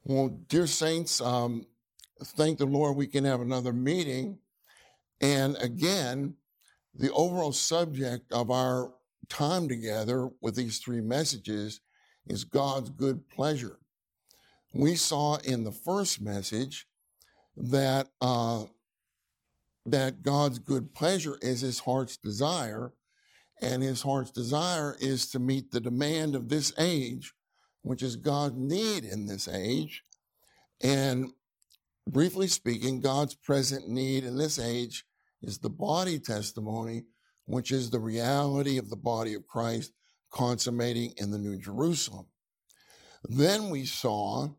Well, dear saints, thank the Lord we can have another meeting. And again, the overall subject of our time together with these three messages is God's good pleasure. We saw in the first message that that God's good pleasure is his heart's desire, and his heart's desire is to meet the demand of this age, which is God's need in this age. And briefly speaking, God's present need in this age is the body testimony, which is the reality of the body of Christ consummating in the New Jerusalem. Then we saw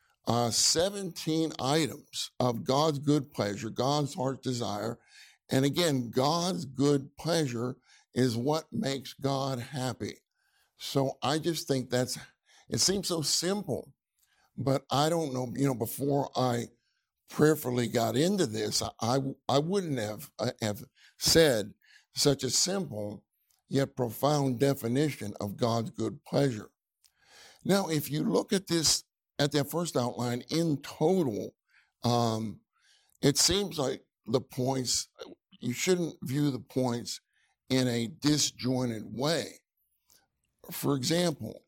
17 items of God's good pleasure, God's heart desire. And again, God's good pleasure is what makes God happy. So I just think it seems so simple, but I don't know, before I prayerfully got into this, I wouldn't have said such a simple yet profound definition of God's good pleasure. Now, if you look at this, at that first outline in total, it seems like the points, you shouldn't view the points in a disjointed way. For example,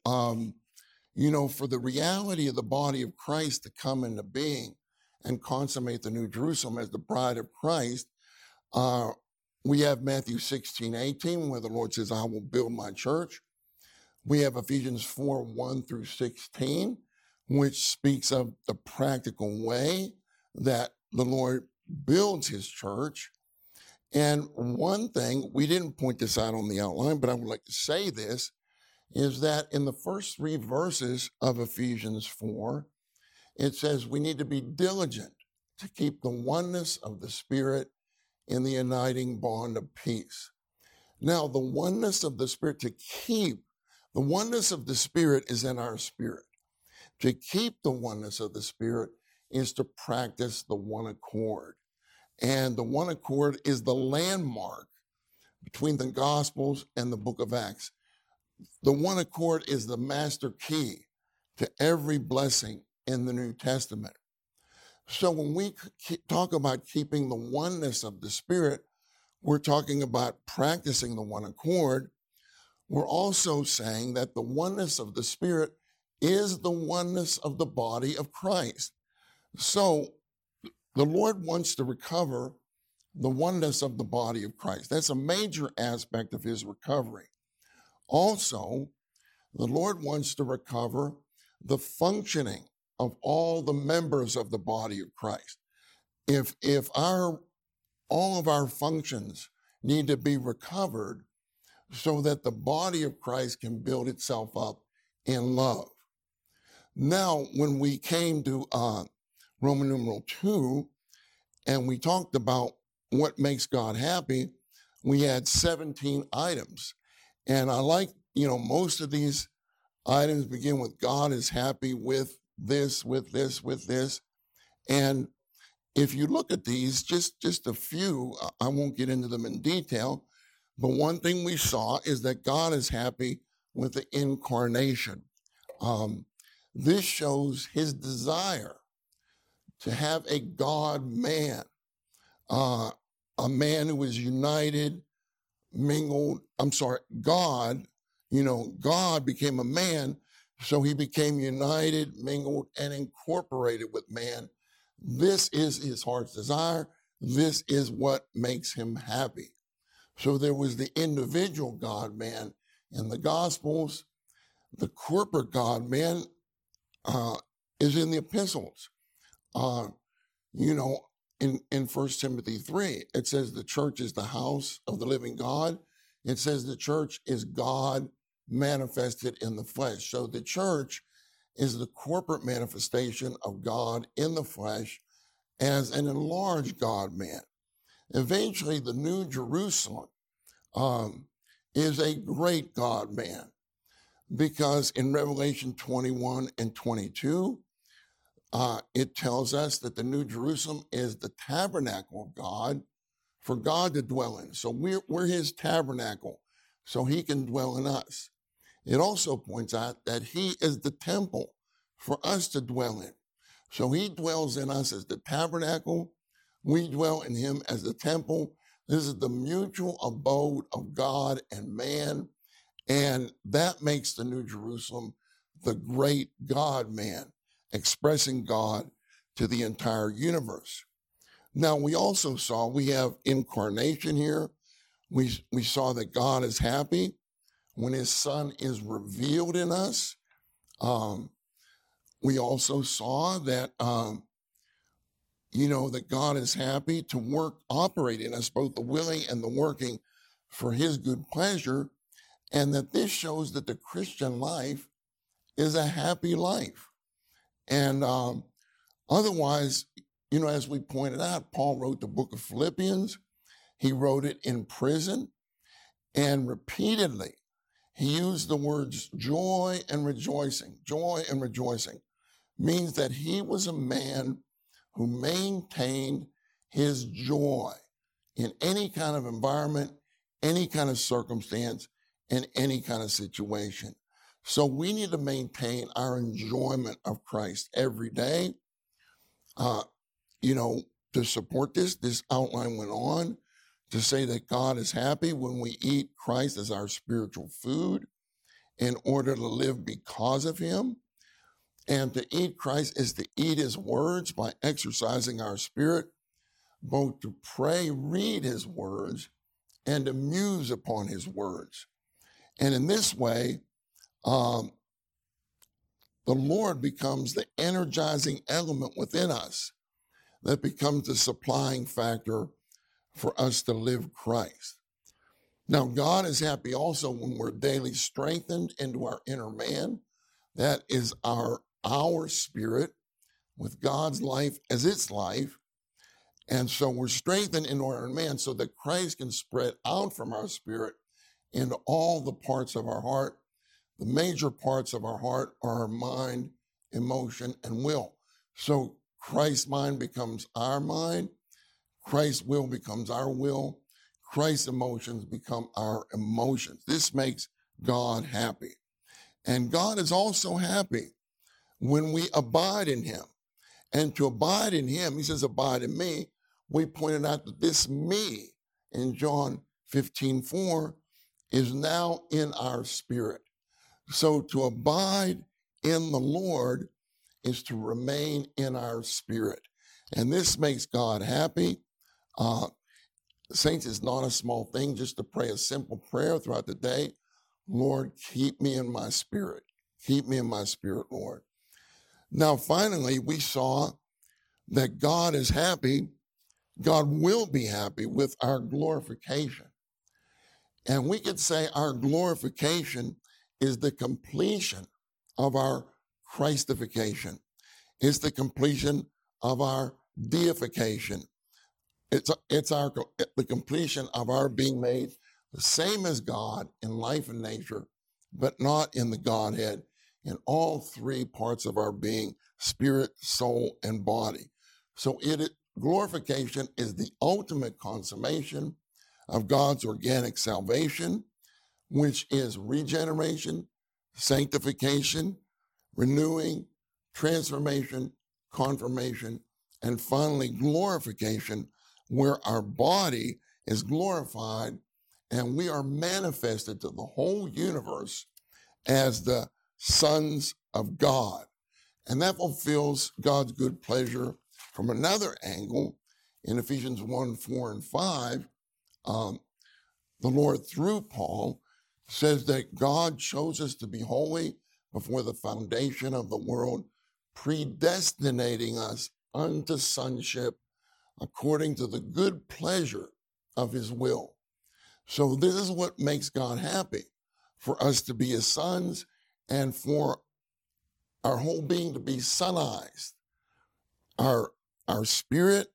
for the reality of the body of Christ to come into being and consummate the New Jerusalem as the bride of Christ, we have Matthew 16:18, where the Lord says, I will build my church. We have Ephesians 4:1-16, which speaks of the practical way that the Lord builds his church. And one thing, we didn't point this out on the outline, but I would like to say this, is that in the first three verses of Ephesians 4, it says we need to be diligent to keep the oneness of the Spirit in the uniting bond of peace. Now, the oneness of the Spirit, the oneness of the Spirit is in our spirit. To keep the oneness of the Spirit is to practice the one accord. And the one accord is the landmark between the Gospels and the book of Acts. The one accord is the master key to every blessing in the New Testament. So when we talk about keeping the oneness of the Spirit, we're talking about practicing the one accord. We're also saying that the oneness of the Spirit is the oneness of the body of Christ. So the Lord wants to recover the oneness of the body of Christ. That's a major aspect of his recovery. Also, the Lord wants to recover the functioning of all the members of the body of Christ. If all of our functions need to be recovered so that the body of Christ can build itself up in love. Now, when we came to Roman numeral 2, and we talked about what makes God happy, we had 17 items. And I like, most of these items begin with God is happy with this, with this, with this. And if you look at these, just a few, I won't get into them in detail, but one thing we saw is that God is happy with the incarnation. This shows his desire to have a God-man, a man who is united, God, God became a man, so he became united, mingled, and incorporated with man. This is his heart's desire. This is what makes him happy. So there was the individual God-man in the Gospels. The corporate God-man is in the epistles. In 1 Timothy 3, it says the church is the house of the living God. It says the church is God manifested in the flesh. So the church is the corporate manifestation of God in the flesh as an enlarged God-man. Eventually, the New Jerusalem is a great God-man, because in Revelation 21 and 22, it tells us that the New Jerusalem is the tabernacle of God for God to dwell in. So we're his tabernacle, so he can dwell in us. It also points out that he is the temple for us to dwell in. So he dwells in us as the tabernacle. We dwell in him as the temple. This is the mutual abode of God and man. And that makes the New Jerusalem the great God man, expressing God to the entire universe. Now, we also saw we have incarnation here. We saw that God is happy when his son is revealed in us. We also saw that, that God is happy to operate in us, both the willing and the working for his good pleasure. And that this shows that the Christian life is a happy life. And otherwise, as we pointed out, Paul wrote the book of Philippians. He wrote it in prison, and repeatedly he used the words joy and rejoicing. Joy and rejoicing means that he was a man who maintained his joy in any kind of environment, any kind of circumstance, in any kind of situation. So we need to maintain our enjoyment of Christ every day. To support this outline went on to say that God is happy when we eat Christ as our spiritual food in order to live because of him. And to eat Christ is to eat his words by exercising our spirit, both to pray, read his words, and to muse upon his words. And in this way, the Lord becomes the energizing element within us that becomes the supplying factor for us to live Christ. Now, God is happy also when we're daily strengthened into our inner man. That is our spirit with God's life as its life. And so we're strengthened into our inner man so that Christ can spread out from our spirit into all the parts of our heart. The major parts of our heart are our mind, emotion, and will. So Christ's mind becomes our mind. Christ's will becomes our will. Christ's emotions become our emotions. This makes God happy. And God is also happy when we abide in him. And to abide in him, he says, abide in me. We pointed out that this me in John 15:4 is now in our spirit. So to abide in the Lord is to remain in our spirit. And this makes God happy. Saints, it's not a small thing just to pray a simple prayer throughout the day. Lord, keep me in my spirit. Keep me in my spirit, Lord. Now, finally, we saw that God is happy. God will be happy with our glorification. And we could say our glorification is the completion of our Christification. It's the completion of our deification. It's the completion of our being made the same as God in life and nature, but not in the Godhead, in all three parts of our being, spirit, soul, and body. So glorification is the ultimate consummation of God's organic salvation, which is regeneration, sanctification, renewing, transformation, confirmation, and finally glorification, where our body is glorified and we are manifested to the whole universe as the sons of God. And that fulfills God's good pleasure from another angle. In Ephesians 1:4 and 5, the Lord, through Paul, says that God chose us to be holy before the foundation of the world, predestinating us unto sonship according to the good pleasure of his will. So this is what makes God happy, for us to be his sons and for our whole being to be sonized. Our spirit,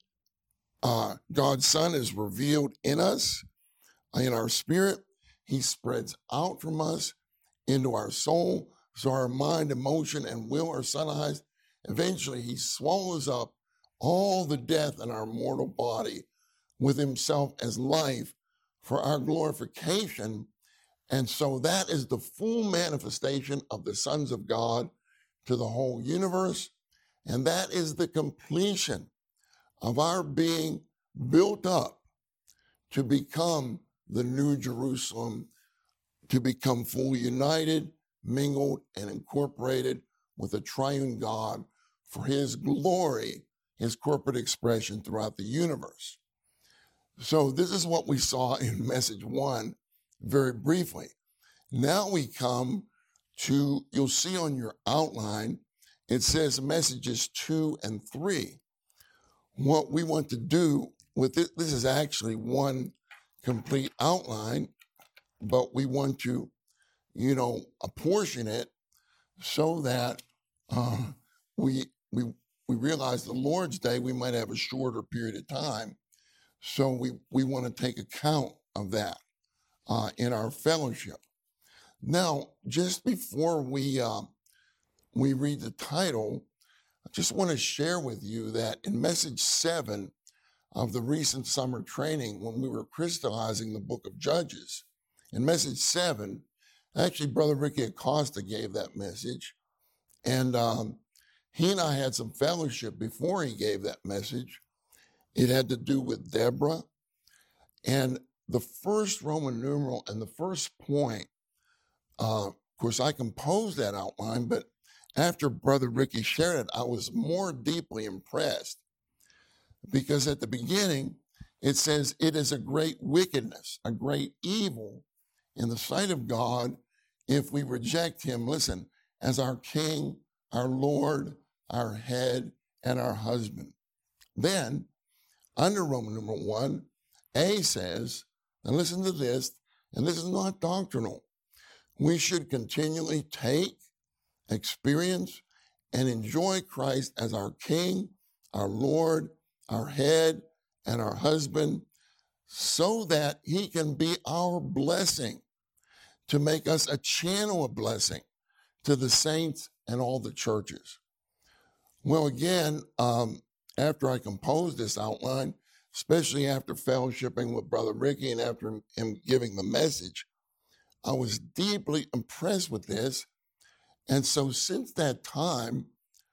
God's Son is revealed in us, in our spirit. He spreads out from us into our soul. So our mind, emotion, and will are sonized. Eventually, he swallows up all the death in our mortal body with himself as life for our glorification. And so that is the full manifestation of the sons of God to the whole universe. And that is the completion of our being built up to become the New Jerusalem, to become fully united, mingled, and incorporated with the triune God for his glory, his corporate expression throughout the universe. So this is what we saw in message 1 very briefly. Now we come to, you'll see on your outline, it says messages 2 and 3. What we want to do with it, this is actually one complete outline, but we want to, apportion it so that we realize the Lord's Day, we might have a shorter period of time. So we want to take account of that in our fellowship. Now, just before we read the title, I just want to share with you that in message 7 of the recent summer training, when we were crystallizing the book of Judges, in message 7, actually Brother Ricky Acosta gave that message, and he and I had some fellowship before he gave that message. It had to do with Deborah, and the first Roman numeral and the first point, of course, I composed that outline, but after Brother Ricky shared it, I was more deeply impressed because at the beginning, it says, it is a great wickedness, a great evil in the sight of God if we reject him, listen, as our King, our Lord, our head, and our husband. Then, under Roman numeral 1, A says, and listen to this, and this is not doctrinal, we should continually take, experience, and enjoy Christ as our King, our Lord, our head, and our husband, so that he can be our blessing, to make us a channel of blessing to the saints and all the churches. Well, again, after I composed this outline, especially after fellowshipping with Brother Ricky and after him giving the message, I was deeply impressed with this. And so since that time,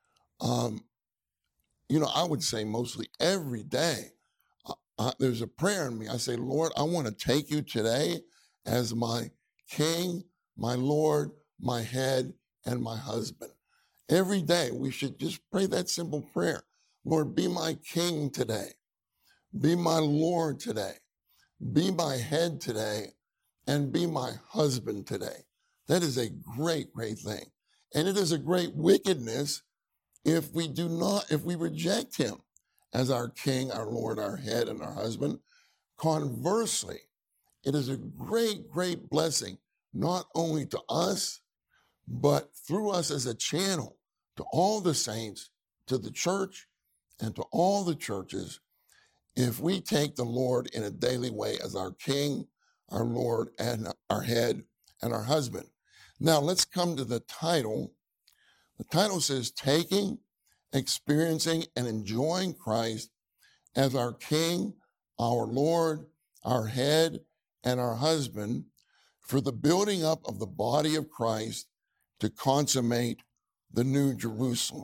I would say mostly every day, there's a prayer in me. I say, Lord, I want to take you today as my King, my Lord, my head, and my husband. Every day we should just pray that simple prayer. Lord, be my King today. Be my Lord today. Be my head today. And be my husband today. That is a great, great thing. And it is a great wickedness if we reject him as our King, our Lord, our head, and our husband. Conversely, it is a great, great blessing, not only to us, but through us as a channel to all the saints, to the church, and to all the churches, if we take the Lord in a daily way as our King, our Lord, and our head, and our husband. Now, let's come to the title. The title says, Taking, Experiencing, and Enjoying Christ as our King, our Lord, our head, and our husband, for the building up of the body of Christ to consummate the New Jerusalem.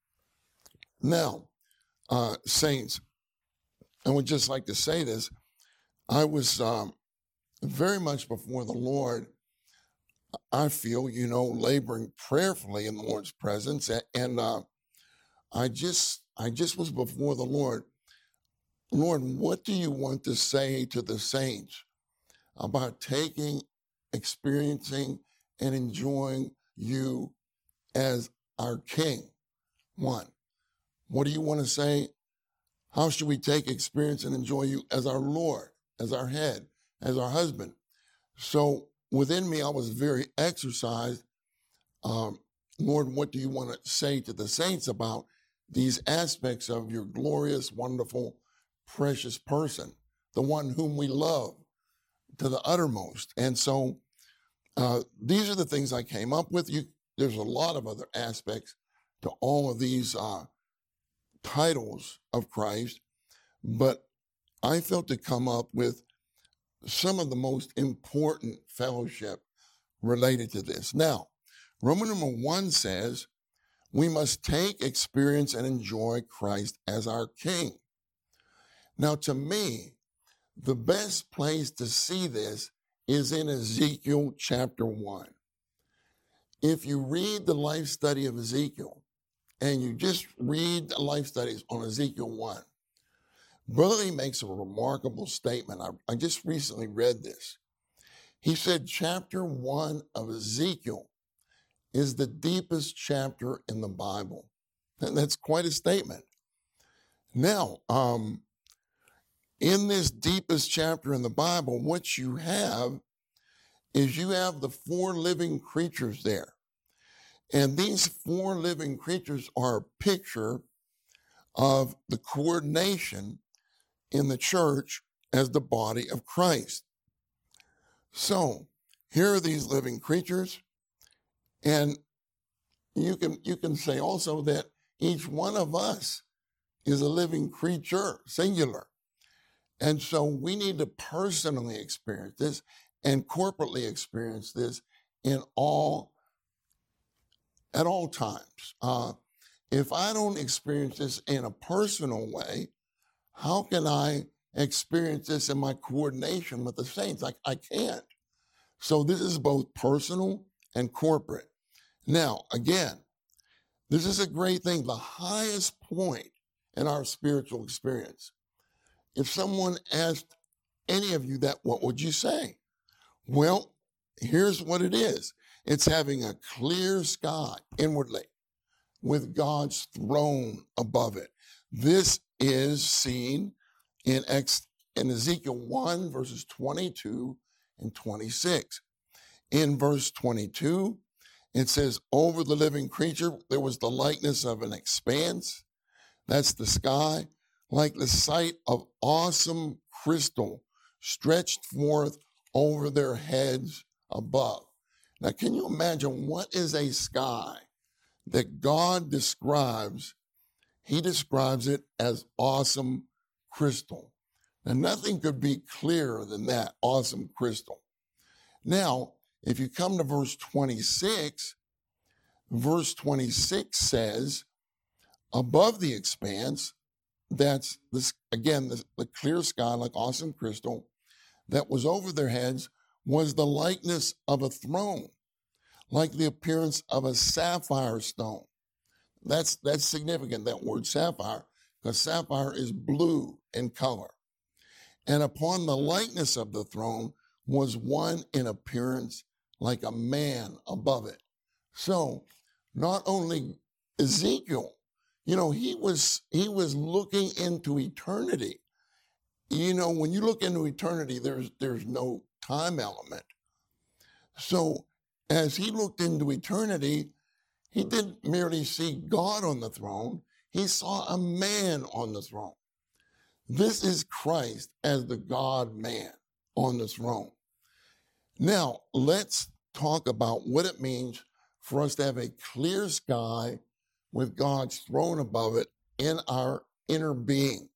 Now, saints, I would just like to say this. I was very much before the Lord, I feel, laboring prayerfully in the Lord's presence. And I just was before the Lord. Lord, what do you want to say to the saints about taking, experiencing, and enjoying you as our King? One, what do you want to say? How should we take, experience, and enjoy you as our Lord, as our head, as our husband? So within me, I was very exercised. Lord, what do you want to say to the saints about these aspects of your glorious, wonderful, precious person, the one whom we love to the uttermost? And so these are the things I came up with. There's a lot of other aspects to all of these titles of Christ, but I felt to come up with some of the most important fellowship related to this. Now, Roman number 1 says, We must take, experience, and enjoy Christ as our King. Now, to me, the best place to see this is in Ezekiel chapter 1. If you read the life study of Ezekiel, and you just read the life studies on Ezekiel 1, Brother Lee makes a remarkable statement. I just recently read this. He said chapter 1 of Ezekiel is the deepest chapter in the Bible. And that's quite a statement. Now, in this deepest chapter in the Bible, what you have is you have the four living creatures there. And these four living creatures are a picture of the coordination in the church as the body of Christ. So here are these living creatures, and you can say also that each one of us is a living creature, singular. And so we need to personally experience this and corporately experience this at all times. If I don't experience this in a personal way, how can I experience this in my coordination with the saints? I can't. So this is both personal and corporate. Now, again, this is a great thing, the highest point in our spiritual experience. If someone asked any of you that, what would you say? Well, here's what it is. It's having a clear sky inwardly with God's throne above it. This is seen in Ezekiel 1, verses 22 and 26. In verse 22, it says, over the living creature, there was the likeness of an expanse. That's the sky, like the sight of awesome crystal stretched forth over their heads above. Now, can you imagine what is a sky that God describes? He describes it as awesome crystal. Now, nothing could be clearer than that, awesome crystal. Now, if you come to verse 26 says, above the expanse, that's this, again, the clear sky like awesome crystal that was over their heads was the likeness of a throne, like the appearance of a sapphire stone. That's significant, that word sapphire, because sapphire is blue in color. And upon the likeness of the throne was one in appearance like a man above it. So not only Ezekiel, he was looking into eternity. When you look into eternity, there's no time element. So as he looked into eternity, he didn't merely see God on the throne, he saw a man on the throne. This is Christ as the God-man on the throne. Now, let's talk about what it means for us to have a clear sky with God's throne above it in our inner being.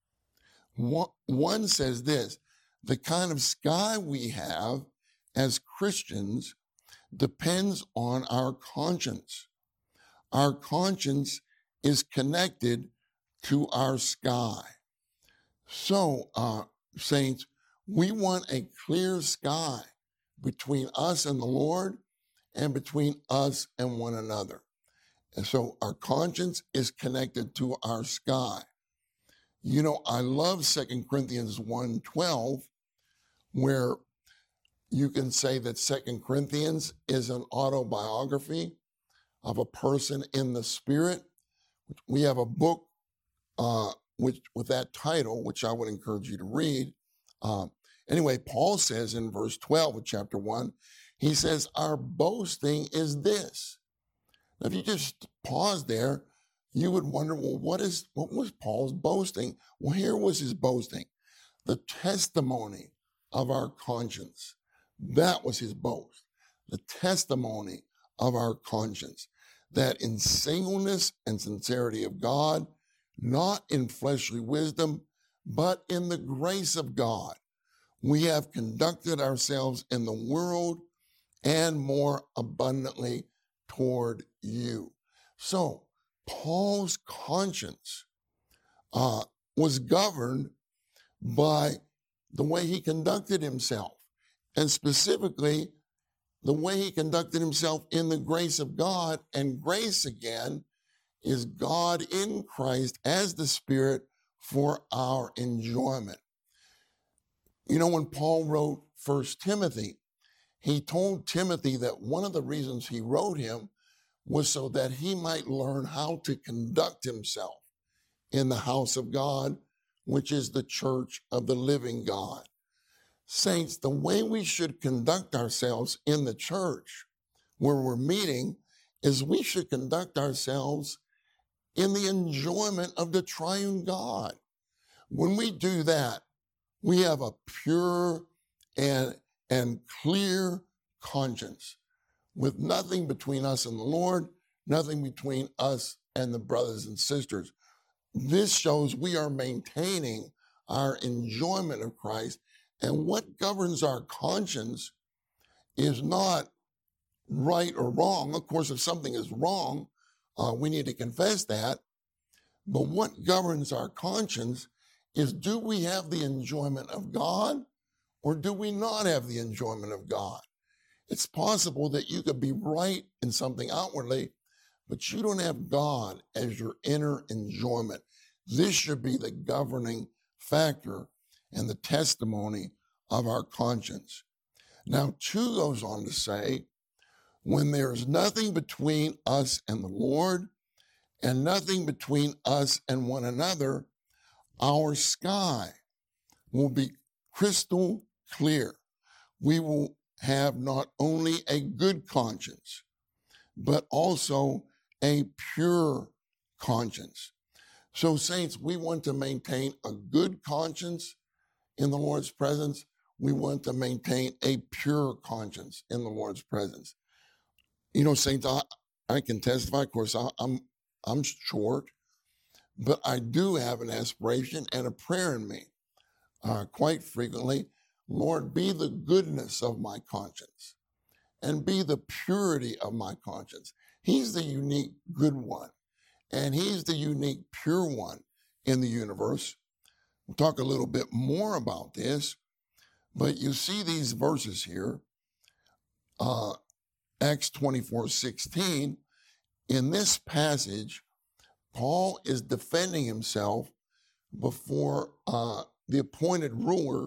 One says this, the kind of sky we have as Christians depends on our conscience. Our conscience is connected to our sky. So, saints, we want a clear sky between us and the Lord and between us and one another. And so our conscience is connected to our sky. I love 2 Corinthians 1:12, where you can say that 2 Corinthians is an autobiography of a person in the Spirit. We have a book with that title, which I would encourage you to read. Anyway, Paul says in verse 12 of chapter 1, he says, our boasting is this. Now, if you just pause there, you would wonder, well, what was Paul's boasting? Well, here was his boasting, the testimony of our conscience. That was his boast, the testimony of our conscience, that in singleness and sincerity of God, not in fleshly wisdom, but in the grace of God, we have conducted ourselves in the world and more abundantly toward you. So Paul's conscience was governed by the way he conducted himself, and specifically the way he conducted himself in the grace of God. And grace, again, is God in Christ as the Spirit for our enjoyment. You know, when Paul wrote 1 Timothy, he told Timothy that one of the reasons he wrote him was so that he might learn how to conduct himself in the house of God, which is the church of the living God. Saints, the way we should conduct ourselves in the church where we're meeting is we should conduct ourselves in the enjoyment of the triune God. When we do that, we have a pure and clear conscience with nothing between us and the Lord, nothing between us and the brothers and sisters. This shows we are maintaining our enjoyment of Christ. And what governs our conscience is not right or wrong. Of course, if something is wrong, we need to confess that. But what governs our conscience is, do we have the enjoyment of God or do we not have the enjoyment of God? It's possible that you could be right in something outwardly, but you don't have God as your inner enjoyment. This should be the governing factor and the testimony of our conscience. Now, 2 goes on to say, when there is nothing between us and the Lord, and nothing between us and one another, our sky will be crystal clear. We will have not only a good conscience, but also a pure conscience. So, saints, we want to maintain a good conscience in the Lord's presence. We want to maintain a pure conscience in the Lord's presence. You know, saints, I can testify. Of course, I'm short, but I do have an aspiration and a prayer in me. Quite frequently, Lord, be the goodness of my conscience and be the purity of my conscience. He's the unique good one, and he's the unique pure one in the universe. We'll talk a little bit more about this, but you see these verses here, Acts 24:16. In this passage, Paul is defending himself before the appointed ruler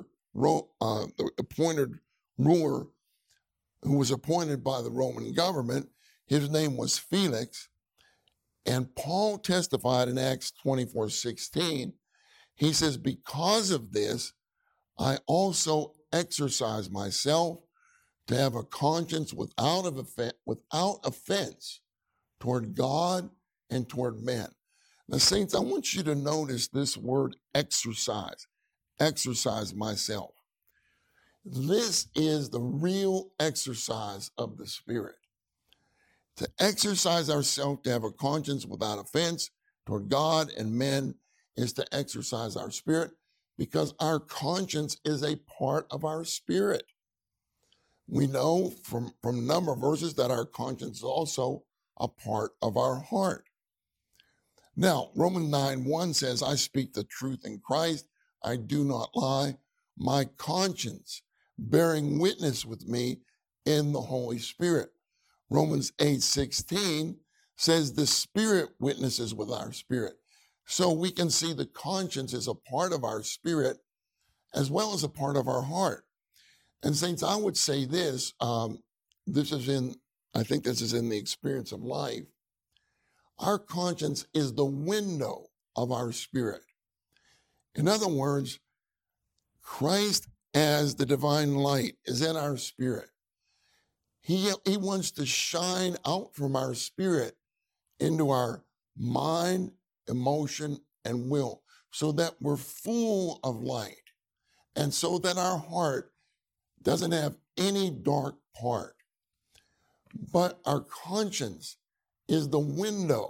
who was appointed by the Roman government. His name was Felix. And Paul testified in Acts 24:16. He says, because of this, I also exercise myself to have a conscience without offense toward God and toward men. Now, saints, I want you to notice this word exercise myself. This is the real exercise of the Spirit. To exercise ourselves to have a conscience without offense toward God and men is to exercise our spirit, because our conscience is a part of our spirit. We know from a number of verses that our conscience is also a part of our heart. Now, Romans 9:1 says, I speak the truth in Christ, I do not lie, my conscience bearing witness with me in the Holy Spirit. Romans 8:16 says the Spirit witnesses with our spirit. So we can see the conscience is a part of our spirit as well as a part of our heart. And saints, I would say this, I think this is in the experience of life. Our conscience is the window of our spirit. In other words, Christ as the divine light is in our spirit. He wants to shine out from our spirit into our mind, emotion, and will, so that we're full of light, and so that our heart doesn't have any dark part. But our conscience is the window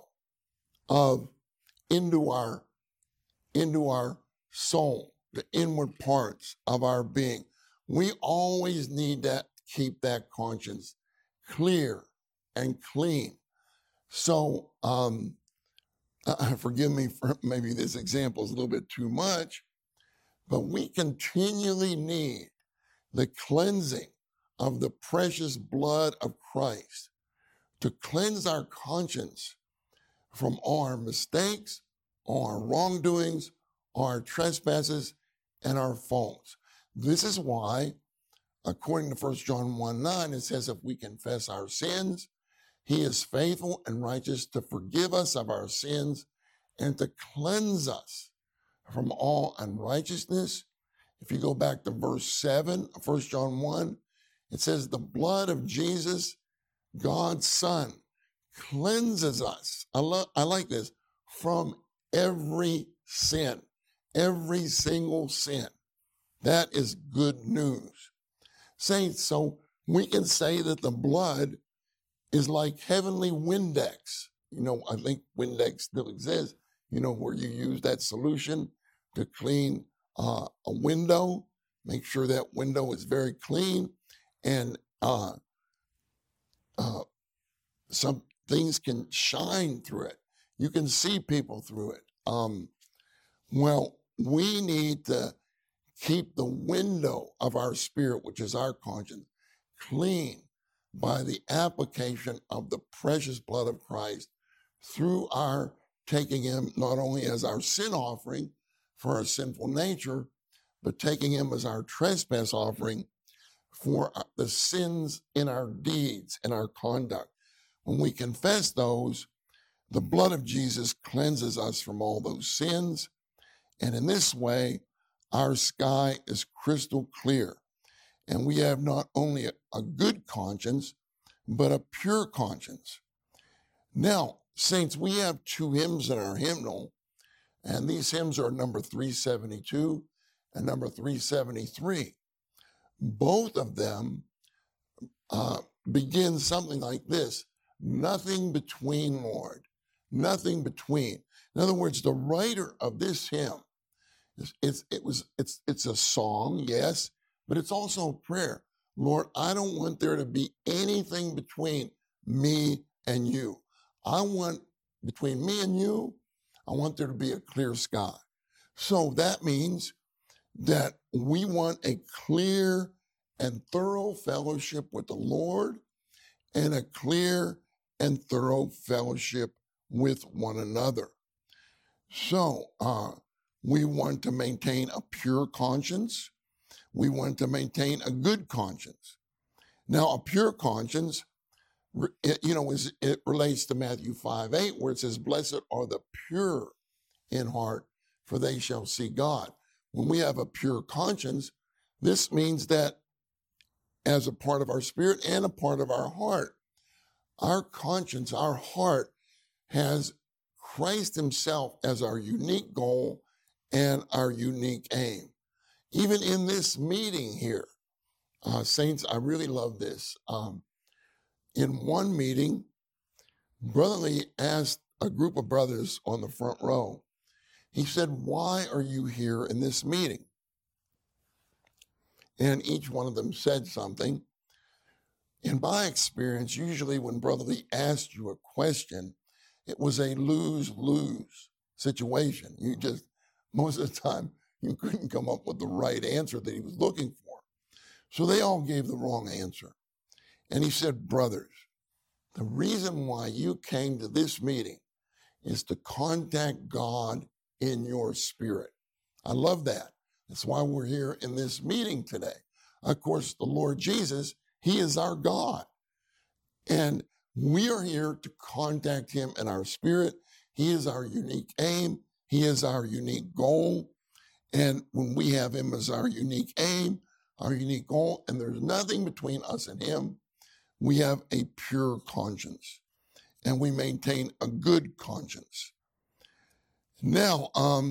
into our soul, the inward parts of our being. We always need to keep that conscience clear and clean. So, forgive me for maybe this example is a little bit too much, but we continually need the cleansing of the precious blood of Christ to cleanse our conscience from all our mistakes, all our wrongdoings, all our trespasses, and our faults. This is why, according to 1 John 1:9, it says, if we confess our sins, he is faithful and righteous to forgive us of our sins and to cleanse us from all unrighteousness. If you go back to verse 7 of 1 John 1, it says, the blood of Jesus, God's Son, cleanses us. I like this, from every sin, every single sin. That is good news. Saints, so we can say that the blood is like heavenly Windex. You know, I think Windex still exists, you know, where you use that solution to clean a window, make sure that window is very clean, and some things can shine through it. You can see people through it. Well, we need to keep the window of our spirit, which is our conscience, clean by the application of the precious blood of Christ through our taking him not only as our sin offering for our sinful nature, but taking him as our trespass offering for the sins in our deeds and our conduct. When we confess those, the blood of Jesus cleanses us from all those sins. And in this way, our sky is crystal clear. And we have not only a good conscience, but a pure conscience. Now, saints, we have 2 hymns in our hymnal, and these hymns are number 372 and number 373. Both of them begin something like this: nothing between, Lord, nothing between. In other words, the writer of this hymn, it's a song, yes, but it's also a prayer. Lord, I don't want there to be anything between me and you. I want, between me and you, I want there to be a clear sky. So that means that we want a clear and thorough fellowship with the Lord and a clear and thorough fellowship with one another. So we want to maintain a pure conscience. We want to maintain a good conscience. Now, a pure conscience, it relates to Matthew 5:8, where it says, blessed are the pure in heart, for they shall see God. When we have a pure conscience, this means that as a part of our spirit and a part of our heart, our conscience, our heart, has Christ himself as our unique goal and our unique aim. Even in this meeting here, saints, I really love this. In one meeting, Brother Lee asked a group of brothers on the front row, he said, why are you here in this meeting? And each one of them said something. In my experience, usually when Brother Lee asked you a question, it was a lose-lose situation. Most of the time, you couldn't come up with the right answer that he was looking for. So they all gave the wrong answer. And he said, brothers, the reason why you came to this meeting is to contact God in your spirit. I love that. That's why we're here in this meeting today. Of course, the Lord Jesus, he is our God. And we are here to contact him in our spirit. He is our unique aim. He is our unique goal. And when we have him as our unique aim, our unique goal, and there's nothing between us and him, we have a pure conscience and we maintain a good conscience. Now,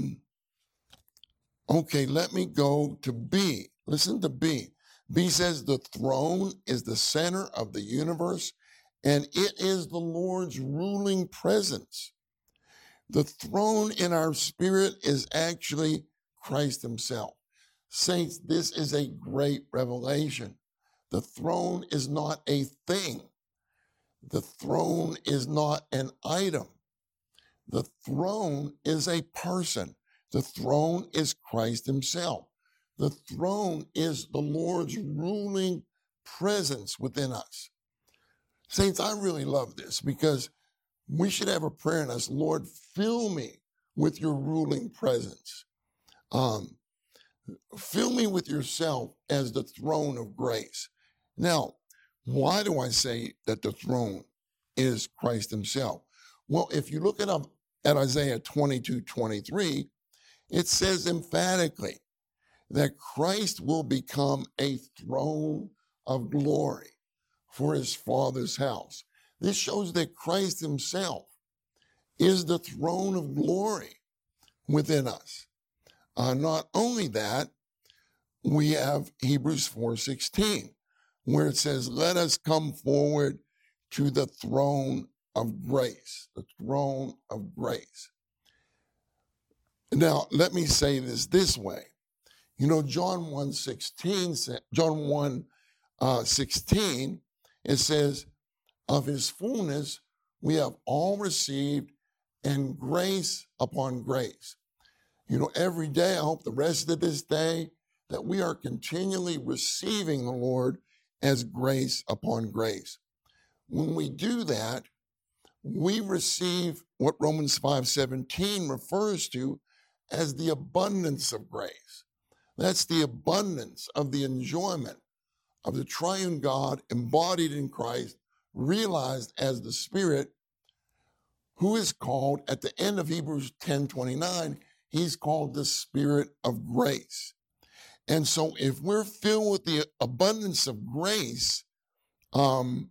okay, let me go to B. Listen to B. B says the throne is the center of the universe and it is the Lord's ruling presence. The throne in our spirit is actually Christ himself. Saints, this is a great revelation. The throne is not a thing. The throne is not an item. The throne is a person. The throne is Christ himself. The throne is the Lord's ruling presence within us. Saints, I really love this because we should have a prayer in us, Lord, fill me with your ruling presence. Fill me with yourself as the throne of grace. Now, why do I say that the throne is Christ himself? Well, if you look at Isaiah 22:23, it says emphatically that Christ will become a throne of glory for his Father's house. This shows that Christ himself is the throne of glory within us. Not only that, we have Hebrews 4:16, where it says, let us come forward to the throne of grace, the throne of grace. Now, let me say this way. You know, John 1:16, it says, of his fullness we have all received, and grace upon grace. You know, every day, I hope the rest of this day, that we are continually receiving the Lord as grace upon grace. When we do that, we receive what Romans 5:17 refers to as the abundance of grace. That's the abundance of the enjoyment of the triune God embodied in Christ, realized as the Spirit, who is called, at the end of Hebrews 10:29, he's called the Spirit of grace. And so if we're filled with the abundance of grace, Romans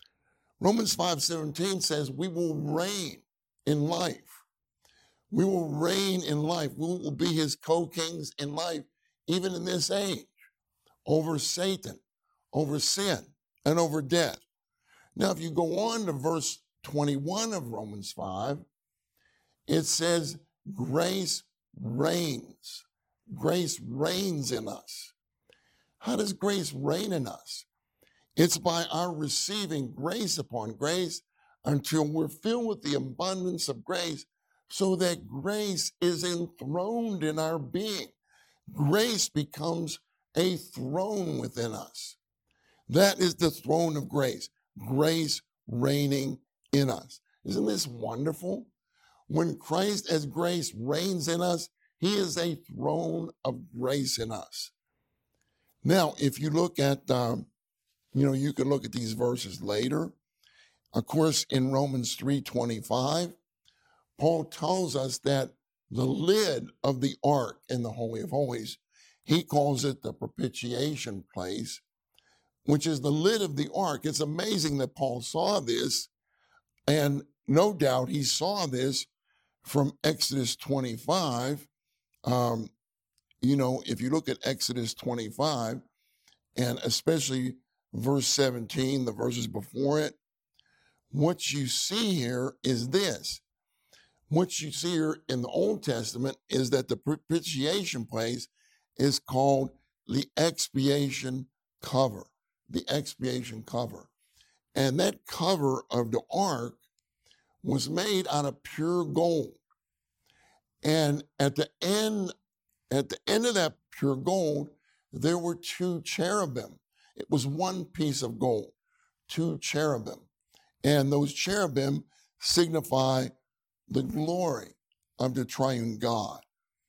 5:17 says we will reign in life. We will reign in life. We will be his co-kings in life, even in this age, over Satan, over sin, and over death. Now, if you go on to verse 21 of Romans 5, it says grace reigns. Grace reigns in us. How does grace reign in us? It's by our receiving grace upon grace until we're filled with the abundance of grace, so that grace is enthroned in our being. Grace becomes a throne within us. That is the throne of grace. Grace reigning in us. Isn't this wonderful? When Christ as grace reigns in us, he is a throne of grace in us. Now, if you look at, you can look at these verses later. Of course, in Romans 3:25, Paul tells us that the lid of the ark in the Holy of Holies, he calls it the propitiation place, which is the lid of the ark. It's amazing that Paul saw this, and no doubt he saw this from Exodus 25. If you look at Exodus 25, and especially verse 17, the verses before it, what you see here is this. What you see here in the Old Testament is that the propitiation place is called the expiation cover, the expiation cover. And that cover of the ark was made out of pure gold. And at the end of that pure gold, there were two cherubim. It was one piece of gold, two cherubim. And those cherubim signify the glory of the triune God.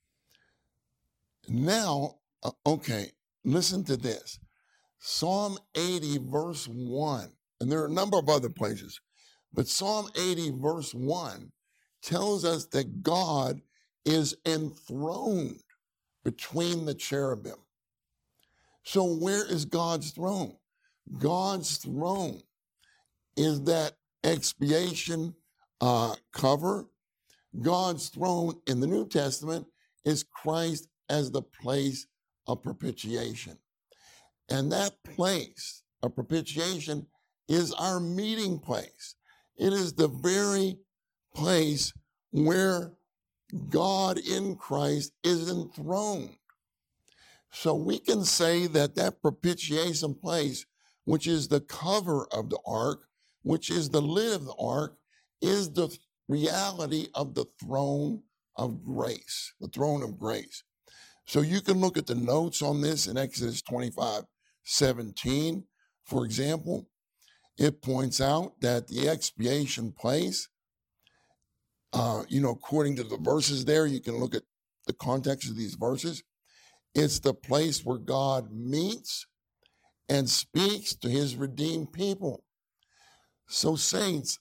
Now, listen to this. Psalm 80, verse 1, and there are a number of other places, but Psalm 80, verse 1 tells us that God is enthroned between the cherubim. So where is God's throne? God's throne is that expiation cover. God's throne in the New Testament is Christ as the place of propitiation. And that place of propitiation is our meeting place. It is the very place where God in Christ is enthroned. So we can say that that propitiation place, which is the cover of the ark, which is the lid of the ark, is the reality of the throne of grace, the throne of grace. So you can look at the notes on this in Exodus 25:17, for example. It points out that the expiation place, according to the verses there, you can look at the context of these verses. It's the place where God meets and speaks to his redeemed people. So, saints,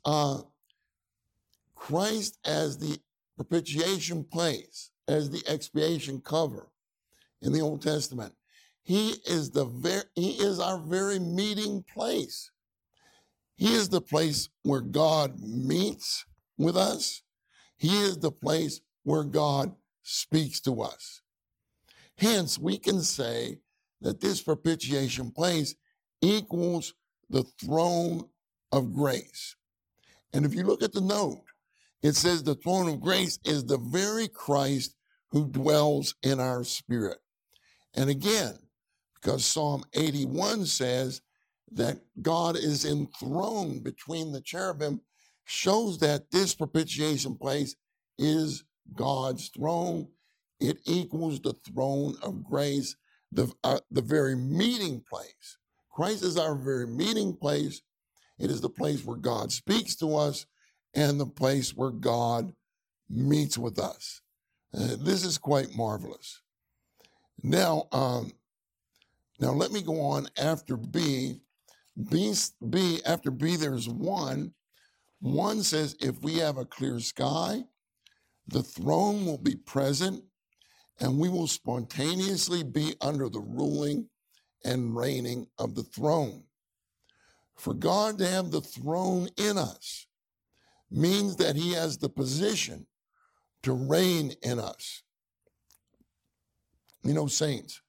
Christ as the propitiation place, as the expiation cover in the Old Testament, he is our very meeting place. He is the place where God meets with us. He is the place where God speaks to us. Hence, we can say that this propitiation place equals the throne of grace. And if you look at the note, it says the throne of grace is the very Christ who dwells in our spirit. And again, because Psalm 81 says that God is enthroned between the cherubim, shows that this propitiation place is God's throne. It equals the throne of grace, the very meeting place. Christ is our very meeting place. It is the place where God speaks to us and the place where God meets with us. This is quite marvelous. Now let me go on after B. After B, there's 1. 1 says, if we have a clear sky, the throne will be present, and we will spontaneously be under the ruling and reigning of the throne. For God to have the throne in us means that he has the position to reign in us. Saints,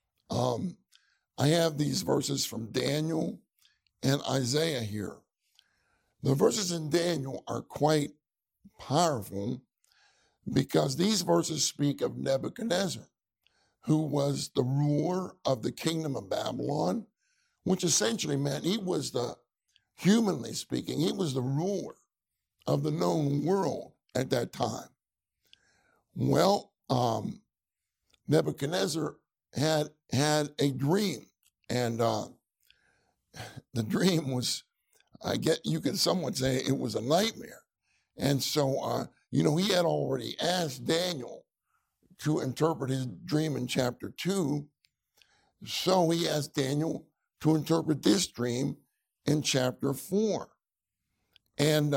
I have these verses from Daniel and Isaiah here. The verses in Daniel are quite powerful because these verses speak of Nebuchadnezzar, who was the ruler of the kingdom of Babylon, which essentially meant humanly speaking, he was the ruler of the known world at that time. Well, Nebuchadnezzar had a dream, and the dream was, you could somewhat say it was a nightmare. And so, he had already asked Daniel to interpret his dream in chapter 2. So he asked Daniel to interpret this dream in chapter 4. And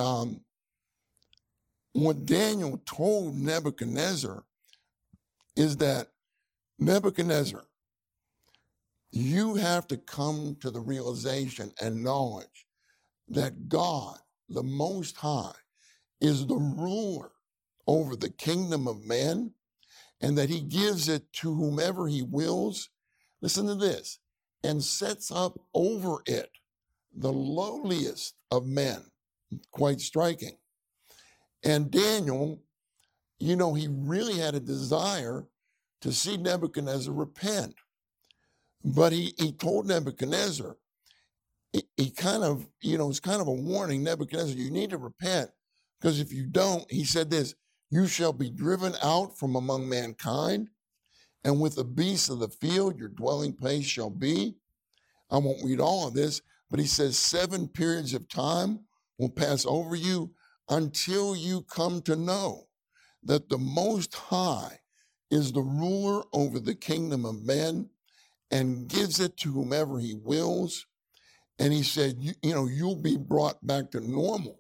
what Daniel told Nebuchadnezzar is that, Nebuchadnezzar, you have to come to the realization and knowledge that God, the Most High, is the ruler over the kingdom of men, and that he gives it to whomever he wills. Listen to this, and sets up over it the lowliest of men. Quite striking. And Daniel, he really had a desire to see Nebuchadnezzar repent. But he told Nebuchadnezzar, he kind of, it's kind of a warning, Nebuchadnezzar, you need to repent, because if you don't, he said this, you shall be driven out from among mankind, and with the beasts of the field your dwelling place shall be. I won't read all of this, but he says 7 periods of time will pass over you until you come to know that the Most High is the ruler over the kingdom of men and gives it to whomever he wills. And he said, you'll be brought back to normal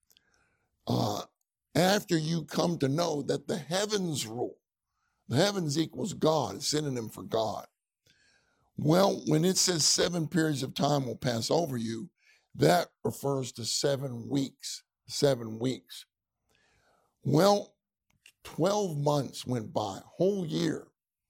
after you come to know that the heavens rule. The heavens equals God, a synonym for God. Well, when it says 7 periods of time will pass over you, that refers to 7 weeks. 7 weeks. Well, 12 months went by, whole year.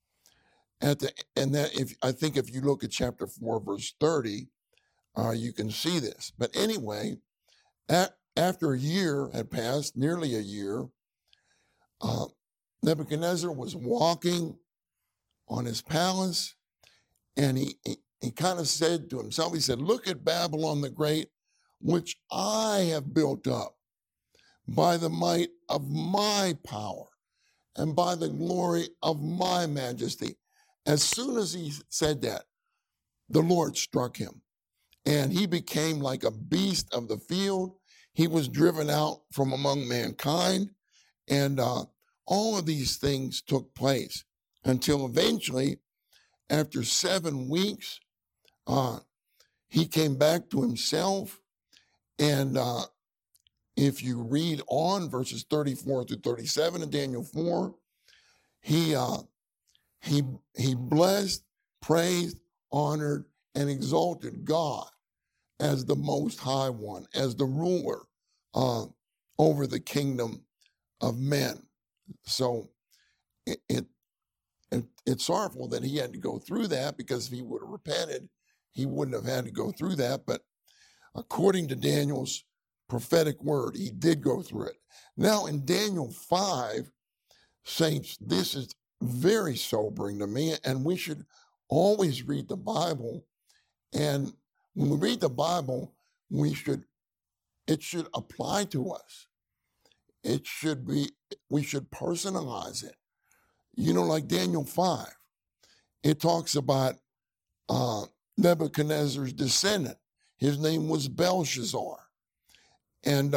If you look at chapter 4, verse 30, you can see this. But anyway, after a year had passed, nearly a year, Nebuchadnezzar was walking on his palace, and he kind of said to himself, he said, look at Babylon the Great, which I have built up by the might of my power and by the glory of my majesty. As soon as he said that, the Lord struck him, and he became like a beast of the field. He was driven out from among mankind, and all of these things took place until eventually, after 7 weeks, he came back to himself. And if you read on verses 34 through 37 in Daniel 4, he blessed, praised, honored, and exalted God as the Most High One, as the ruler over the kingdom of men. So it's sorrowful that he had to go through that, because if he would have repented, he wouldn't have had to go through that. But according to Daniel's prophetic word, he did go through it. Now in Daniel 5, saints, this is very sobering to me, and we should always read the Bible. And when we read the Bible, it should apply to us. We should personalize it. Like Daniel 5, it talks about Nebuchadnezzar's descendant. His name was Belshazzar. And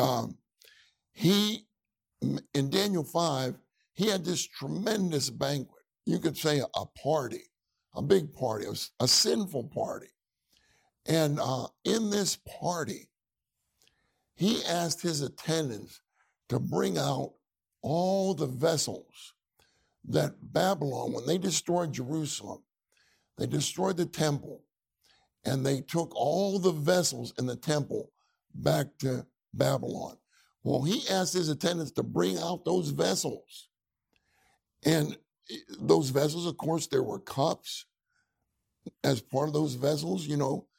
in Daniel 5, he had this tremendous banquet. You could say a party, a big party, a sinful party. And in this party, he asked his attendants to bring out all the vessels that Babylon, when they destroyed Jerusalem, they destroyed the temple, and they took all the vessels in the temple back to Babylon. Well, he asked his attendants to bring out those vessels. And those vessels, of course, there were cups as part of those vessels,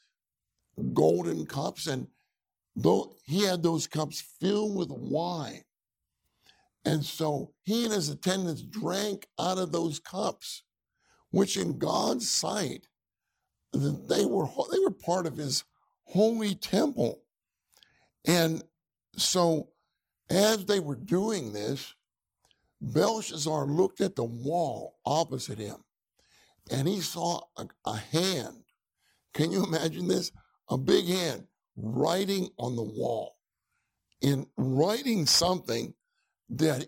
golden cups. And he had those cups filled with wine. And so he and his attendants drank out of those cups, which in God's sight, they were part of his holy temple. And so as they were doing this, Belshazzar looked at the wall opposite him, and he saw a hand. Can you imagine this? A big hand writing on the wall, in writing something that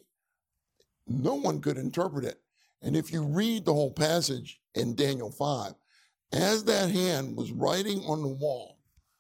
no one could interpret it. And if you read the whole passage in Daniel 5, as that hand was writing on the wall,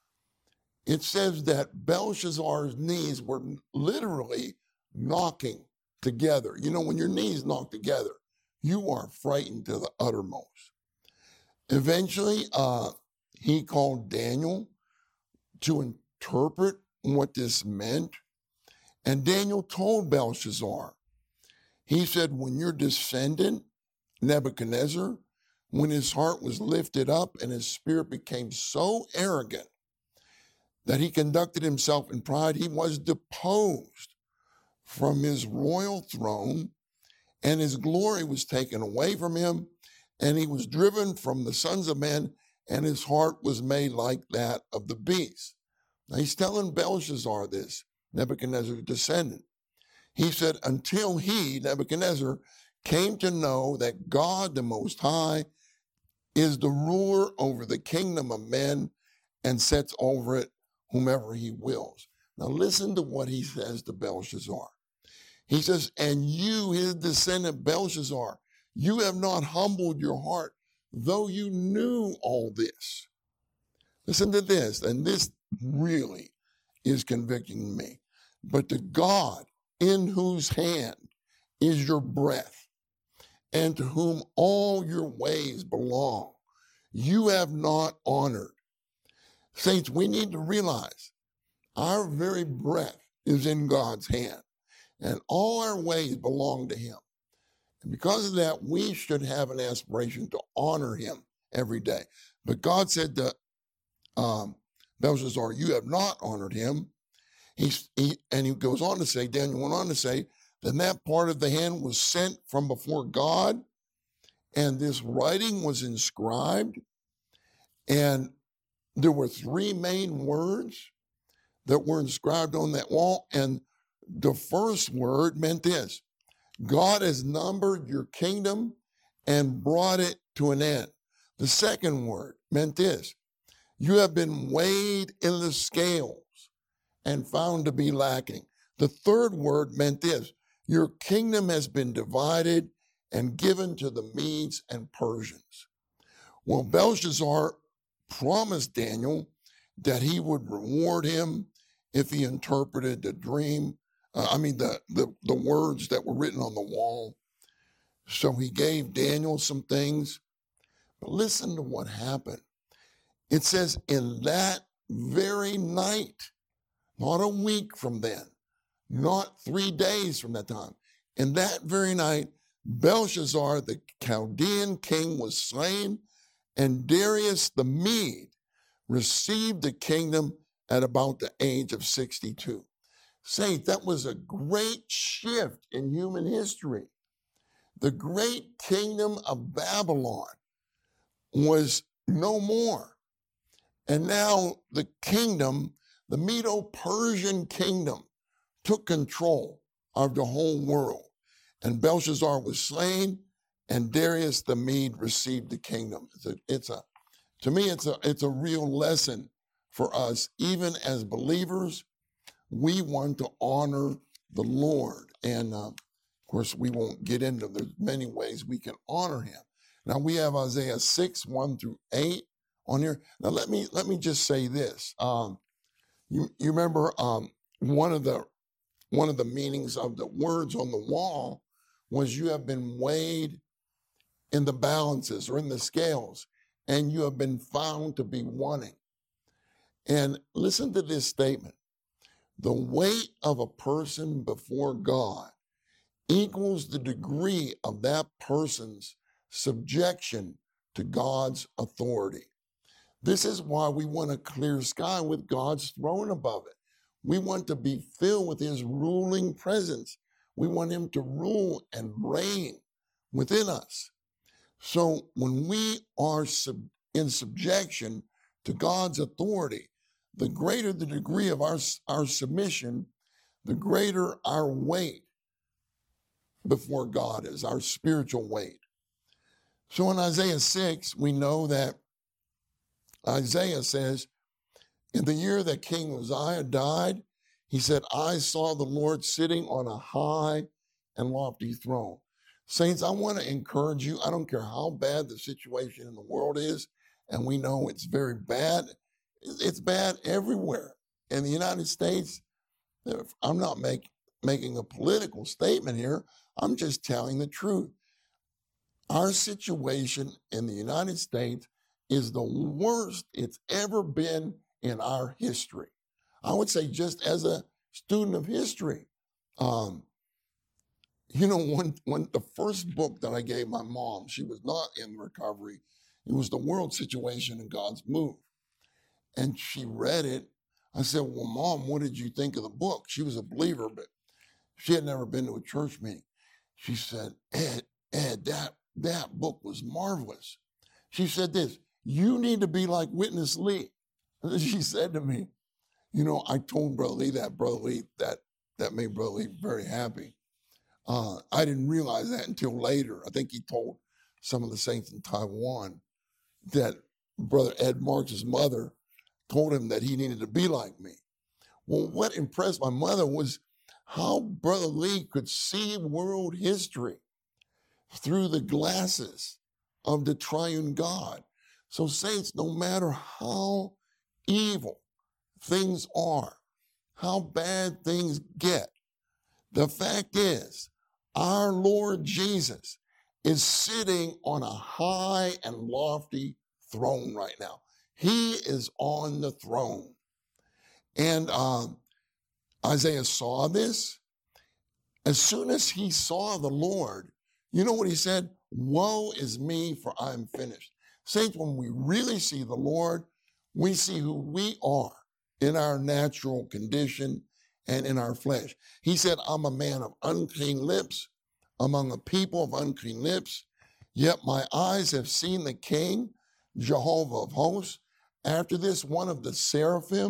it says that Belshazzar's knees were literally knocking together. When your knees knock together, you are frightened to the uttermost. Eventually, he called Daniel to interpret what this meant. And Daniel told Belshazzar, he said, when your descendant, Nebuchadnezzar, when his heart was lifted up and his spirit became so arrogant that he conducted himself in pride, he was deposed from his royal throne, and his glory was taken away from him, and he was driven from the sons of men, and his heart was made like that of the beast. Now he's telling Belshazzar this, Nebuchadnezzar's descendant. He said, until he, Nebuchadnezzar, came to know that God the Most High is the ruler over the kingdom of men and sets over it whomever he wills. Now listen to what he says to Belshazzar. He says, and you, his descendant Belshazzar, you have not humbled your heart, though you knew all this. Listen to this, and this really is convicting me. But to God, in whose hand is your breath, and to whom all your ways belong, you have not honored. Saints, we need to realize our very breath is in God's hand, and all our ways belong to him. And because of that, we should have an aspiration to honor him every day. But God said to Belshazzar, you have not honored him. And he goes on to say, Daniel went on to say, then that part of the hand was sent from before God, and this writing was inscribed, and there were 3 main words. that were inscribed on that wall. And the first word meant this: God has numbered your kingdom and brought it to an end. The second word meant this: you have been weighed in the scales and found to be lacking. The third word meant this: your kingdom has been divided and given to the Medes and Persians. Well, Belshazzar promised Daniel that he would reward him if he interpreted the dream, the words that were written on the wall. So he gave Daniel some things. But listen to what happened. It says, in that very night, not a week from then, not 3 days from that time, in that very night, Belshazzar, the Chaldean king, was slain, and Darius the Mede received the kingdom at about the age of 62. Saints, that was a great shift in human history. The great kingdom of Babylon was no more. And now the kingdom, the Medo-Persian kingdom, took control of the whole world. And Belshazzar was slain, and Darius the Mede received the kingdom. To me, it's a real lesson for us. Even as believers, we want to honor the Lord. And of course, we won't get into, there's many ways we can honor him. Now we have Isaiah 6, 1 through 8 on here. Now let me just say this. You remember one of the meanings of the words on the wall was you have been weighed in the balances or in the scales, and you have been found to be wanting. And listen to this statement: the weight of a person before God equals the degree of that person's subjection to God's authority. This is why we want a clear sky with God's throne above it. We want to be filled with his ruling presence. We want him to rule and reign within us. So when we are in subjection to God's authority, the greater the degree of our submission, the greater our weight before God is, our spiritual weight. So in Isaiah 6, we know that Isaiah says, in the year that King Uzziah died, he said, I saw the Lord sitting on a high and lofty throne. Saints, I want to encourage you. I don't care how bad the situation in the world is, and we know it's very bad. It's bad everywhere. In the United States, I'm not making a political statement here. I'm just telling the truth. Our situation in the United States is the worst it's ever been in our history. I would say, just as a student of history, when the first book that I gave my mom, she was not in recovery. It was The World Situation and God's Move. And she read it. I said, well, Mom, what did you think of the book? She was a believer, but she had never been to a church meeting. She said, Ed, that book was marvelous. She said this: you need to be like Witness Lee. She said to me, I told Brother Lee that made Brother Lee very happy. I didn't realize that until later. I think he told some of the saints in Taiwan that Brother Ed Marks' mother told him that he needed to be like me. Well, what impressed my mother was how Brother Lee could see world history through the glasses of the triune God. So saints, no matter how evil things are, how bad things get, the fact is, our Lord Jesus is sitting on a high and lofty throne right now. He is on the throne. And Isaiah saw this. As soon as he saw the Lord, you know what he said? Woe is me, for I am finished. Saints, when we really see the Lord, we see who we are in our natural condition and in our flesh. He said, I'm a man of unclean lips, among a people of unclean lips, yet my eyes have seen the King, Jehovah of hosts. After this, one of the seraphim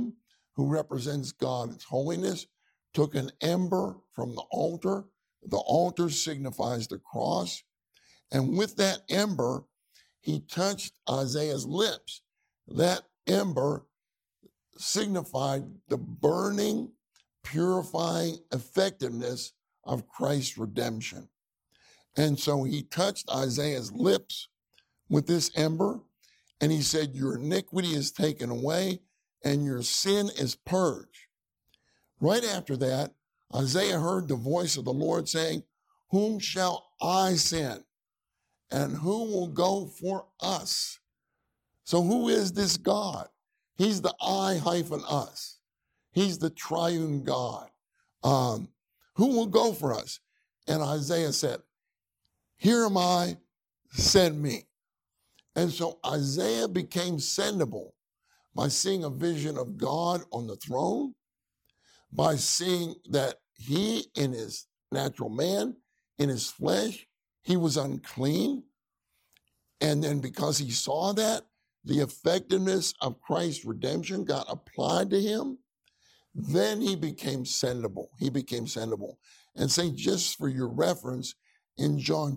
who represents God's holiness, took an ember from the altar. The altar signifies the cross. And with that ember, he touched Isaiah's lips. That ember signified the burning, purifying effectiveness of Christ's redemption. And so he touched Isaiah's lips with this ember, and he said, your iniquity is taken away, and your sin is purged. Right after that, Isaiah heard the voice of the Lord saying, whom shall I send? And who will go for us? So who is this God? He's the I-us. He's the triune God. Who will go for us? And Isaiah said, here am I, send me. And so Isaiah became sendable by seeing a vision of God on the throne, by seeing that he, in his natural man, in his flesh, he was unclean. And then because he saw that, the effectiveness of Christ's redemption got applied to him, then he became sendable. He became sendable. And say, just for your reference, in John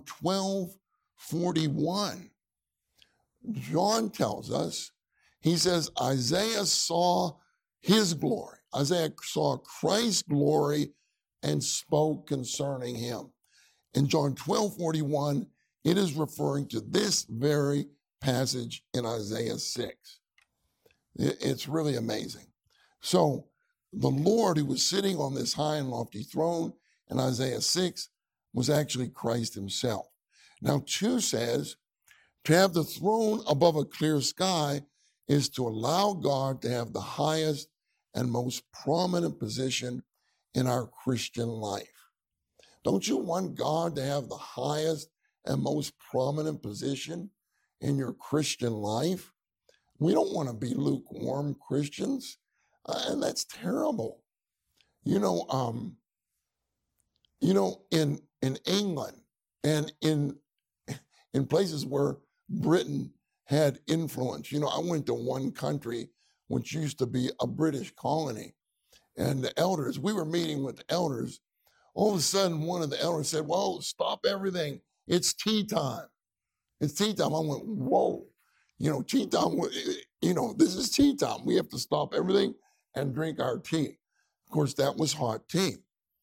12:41, John tells us, he says, Isaiah saw his glory. Isaiah saw Christ's glory and spoke concerning him. In John 12:41, it is referring to this very passage in Isaiah 6. It's really amazing. So the Lord who was sitting on this high and lofty throne in Isaiah 6 was actually Christ himself. Now 2 says, to have the throne above a clear sky is to allow God to have the highest and most prominent position in our Christian life. Don't you want God to have the highest and most prominent position in your Christian life? We don't want to be lukewarm Christians, and that's terrible. In England and in places where Britain had influence. I went to one country which used to be a British colony, and the elders, we were meeting with the elders. All of a sudden, one of the elders said, whoa, stop everything. It's tea time. It's tea time. I went, whoa, tea time, this is tea time. We have to stop everything and drink our tea. Of course, that was hot tea,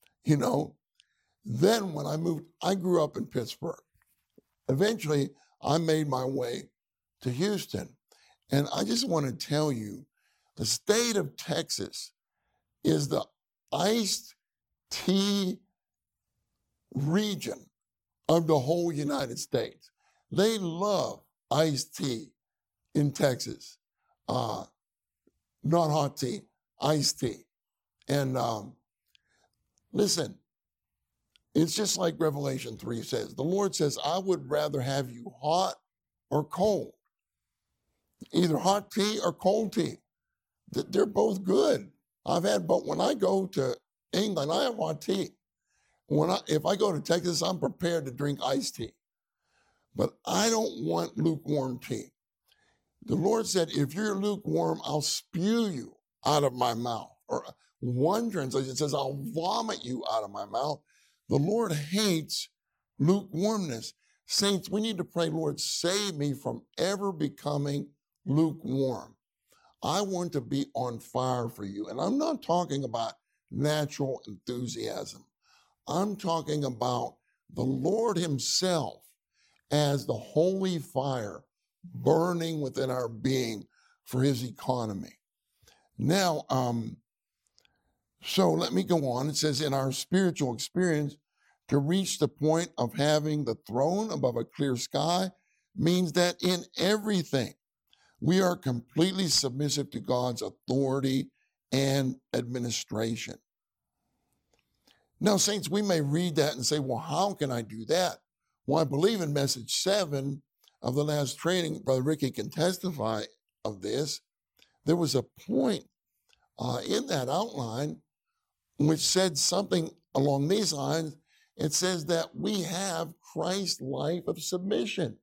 Then when I grew up in Pittsburgh. Eventually, I made my way to Houston. And I just want to tell you, the state of Texas is the iced tea region of the whole United States. They love iced tea in Texas. Not hot tea, iced tea. And listen, it's just like Revelation 3 says. The Lord says, I would rather have you hot or cold. Either hot tea or cold tea. They're both good. I've had both. When I go to England, I have hot tea. If I go to Texas, I'm prepared to drink iced tea. But I don't want lukewarm tea. The Lord said, if you're lukewarm, I'll spew you out of my mouth. Or one translation says, I'll vomit you out of my mouth. The Lord hates lukewarmness. Saints, we need to pray, Lord, save me from ever becoming lukewarm. I want to be on fire for you. And I'm not talking about natural enthusiasm. I'm talking about the Lord himself as the holy fire burning within our being for his economy. Now, so let me go on. It says, in our spiritual experience, to reach the point of having the throne above a clear sky means that in everything, we are completely submissive to God's authority and administration. Now, saints, we may read that and say, well, how can I do that? Well, I believe in message 7 of the last training, Brother Ricky can testify of this. There was a point in that outline which said something along these lines. It says that we have Christ's life of submission.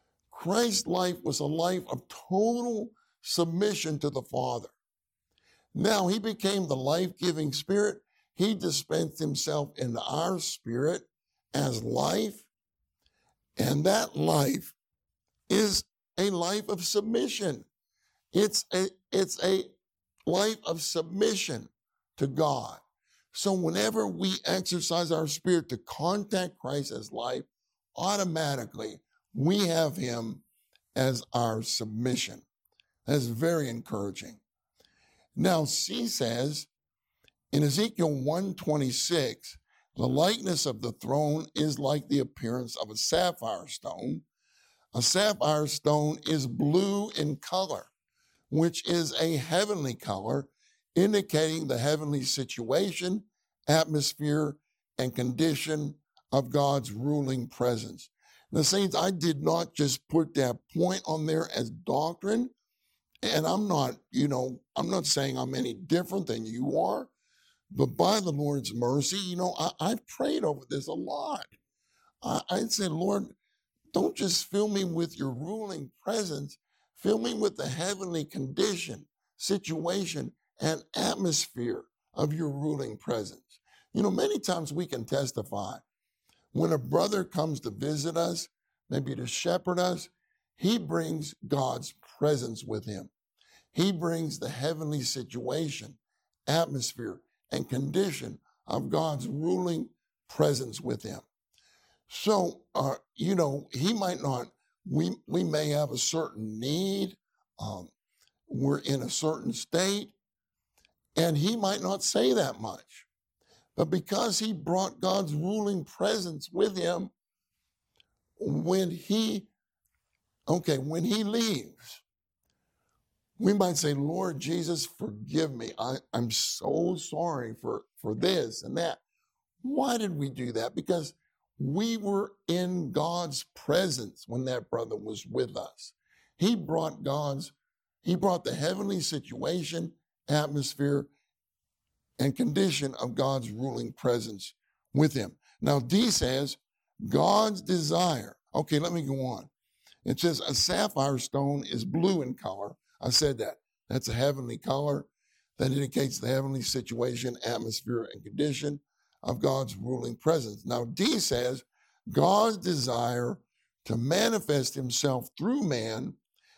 Christ's life was a life of total submission to the Father. Now he became the life-giving spirit. He dispensed himself into our spirit as life. And that life is a life of submission. It's a life of submission to God. So whenever we exercise our spirit to contact Christ as life, automatically we have him as our submission. That's very encouraging. Now, C says in Ezekiel 1:26, the likeness of the throne is like the appearance of a sapphire stone. A sapphire stone is blue in color, which is a heavenly color, indicating the heavenly situation, atmosphere, and condition of God's ruling presence. Now, saints, I did not just put that point on there as doctrine, and I'm not saying I'm any different than you are, but by the Lord's mercy, I've prayed over this a lot. I said, Lord, don't just fill me with your ruling presence, fill me with the heavenly condition, situation, and atmosphere of your ruling presence. Many times we can testify when a brother comes to visit us, maybe to shepherd us, he brings God's presence with him. He brings the heavenly situation, atmosphere, and condition of God's ruling presence with him. So, he might not, we may have a certain need, we're in a certain state, and he might not say that much. But because he brought God's ruling presence with him, when he leaves, we might say, Lord Jesus, forgive me. I'm so sorry for this and that. Why did we do that? Because we were in God's presence when that brother was with us. He brought the heavenly situation, atmosphere, and condition of God's ruling presence with him. Now, D says, God's desire. Okay, let me go on. It says a sapphire stone is blue in color. I said that. That's a heavenly color that indicates the heavenly situation, atmosphere, and condition of God's ruling presence. Now, D says God's desire to manifest himself through man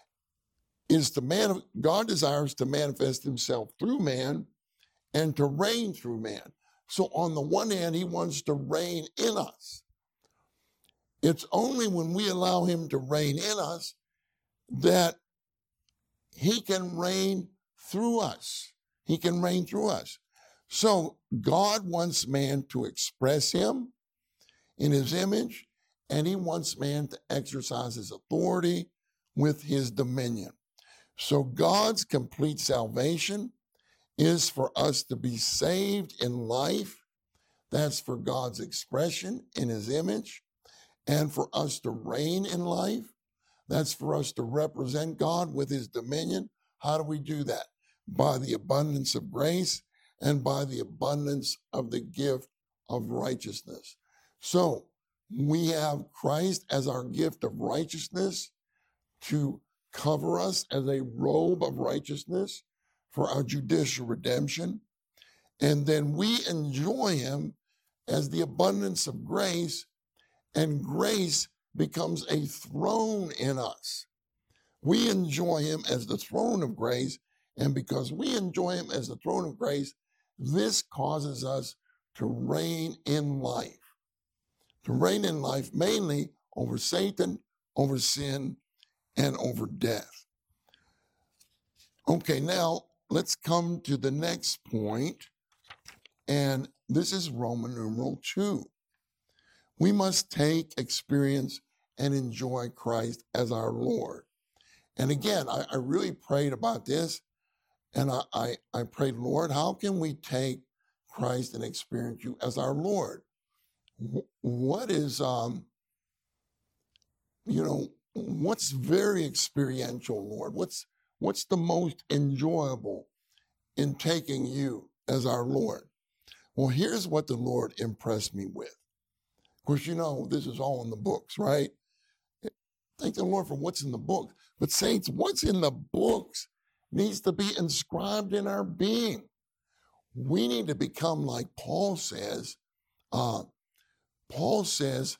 God desires to manifest himself through man and to reign through man. So on the one hand, he wants to reign in us. It's only when we allow him to reign in us that he can reign through us. He can reign through us. So God wants man to express him in his image, and he wants man to exercise his authority with his dominion. So God's complete salvation is for us to be saved in life. That's for God's expression in his image. And for us to reign in life, that's for us to represent God with his dominion. How do we do that? By the abundance of grace and by the abundance of the gift of righteousness. So we have Christ as our gift of righteousness to cover us as a robe of righteousness for our judicial redemption. And then we enjoy him as the abundance of grace, and grace becomes a throne in us. We enjoy him as the throne of grace, and because we enjoy him as the throne of grace, this causes us to reign in life. To reign in life mainly over Satan, over sin, and over death. Okay, now let's come to the next point, and this is Roman numeral 2. We must take, experience, and enjoy Christ as our Lord. And again, I really prayed about this, and I prayed, Lord, how can we take Christ and experience you as our Lord? What is, what's very experiential, Lord? What's the most enjoyable in taking you as our Lord? Well, here's what the Lord impressed me with. Of course, this is all in the books, right? Thank the Lord for what's in the book. But saints, what's in the books needs to be inscribed in our being. We need to become like Paul says. Paul says,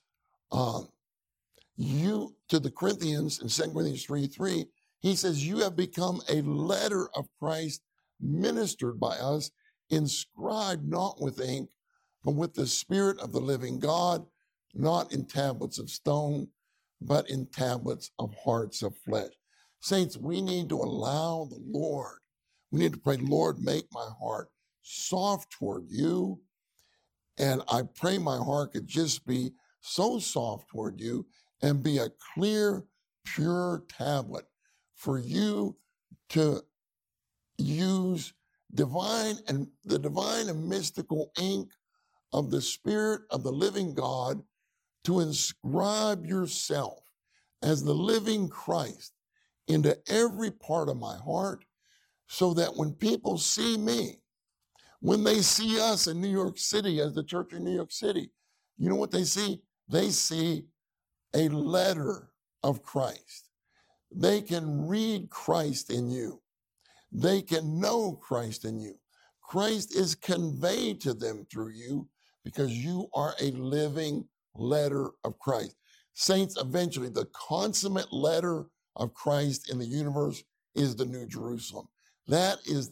you to the Corinthians in 2 Corinthians 3:3, he says, you have become a letter of Christ ministered by us, inscribed not with ink, but with the Spirit of the living God, not in tablets of stone, but in tablets of hearts of flesh. Saints, we need to allow the Lord, we need to pray, Lord, make my heart soft toward you. And I pray my heart could just be so soft toward you and be a clear, pure tablet for you to use divine and mystical ink of the Spirit of the living God to inscribe yourself as the living Christ into every part of my heart, so that when people see me, when they see us in New York City as the church in New York City, you know what they see? They see a letter of Christ. They can read Christ in you. They can know Christ in you. Christ is conveyed to them through you because you are a living letter of Christ. Saints, eventually the consummate letter of Christ in the universe is the New Jerusalem. That is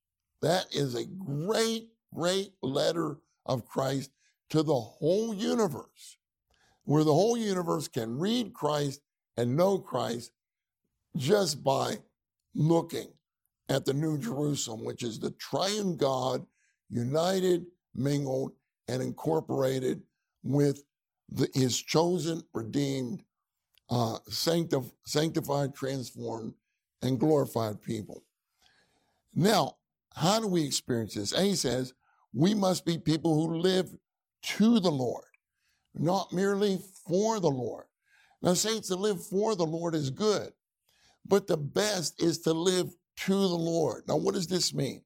a great, great letter of Christ to the whole universe, where the whole universe can read Christ and know Christ just by looking at the New Jerusalem, which is the triune God, united, mingled, and incorporated with his chosen, redeemed, sanctified, transformed, and glorified people. Now, how do we experience this? A says, we must be people who live to the Lord, not merely for the Lord. Now, saints, to live for the Lord is good, but the best is to live to the Lord. Now, what does this mean?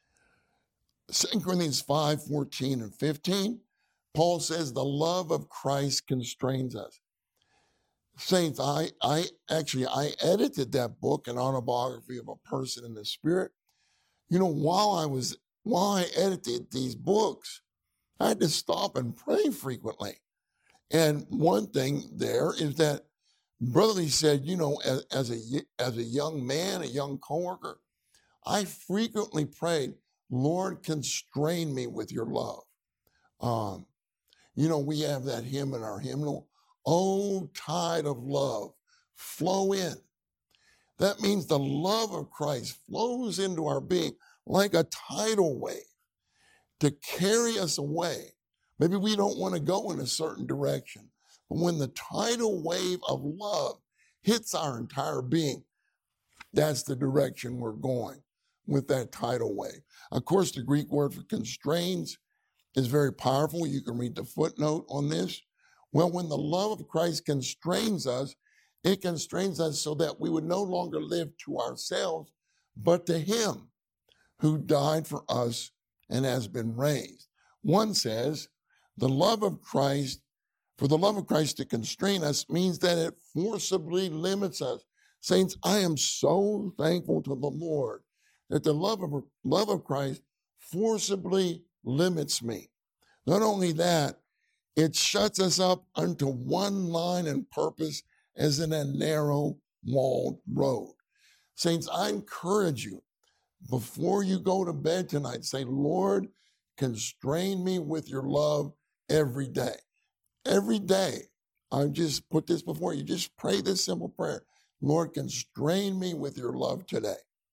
2 Corinthians 5:14 and 15, Paul says the love of Christ constrains us. Saints, I edited that book, An Autobiography of a Person in the Spirit. You know, while I edited these books, I had to stop and pray frequently. And one thing there is that Brotherly said, you know, as a young man, a young coworker, I frequently prayed, Lord, constrain me with your love. You know, we have that hymn in our hymnal, "Oh, tide of love, flow in." That means the love of Christ flows into our being like a tidal wave to carry us away. Maybe we don't want to go in a certain direction, but when the tidal wave of love hits our entire being, that's the direction we're going with that tidal wave. Of course, the Greek word for constrains is very powerful. You can read the footnote on this. Well, when the love of Christ constrains us, it constrains us so that we would no longer live to ourselves, but to him who died for us and has been raised. One says, for the love of Christ to constrain us means that it forcibly limits us. Saints, I am so thankful to the Lord that the love of Christ forcibly limits me. Not only that, it shuts us up unto one line and purpose as in a narrow walled road. Saints, I encourage you, before you go to bed tonight, say, Lord, constrain me with your love every day. Every day, I just put this before you. Just pray this simple prayer. Lord, constrain me with your love today.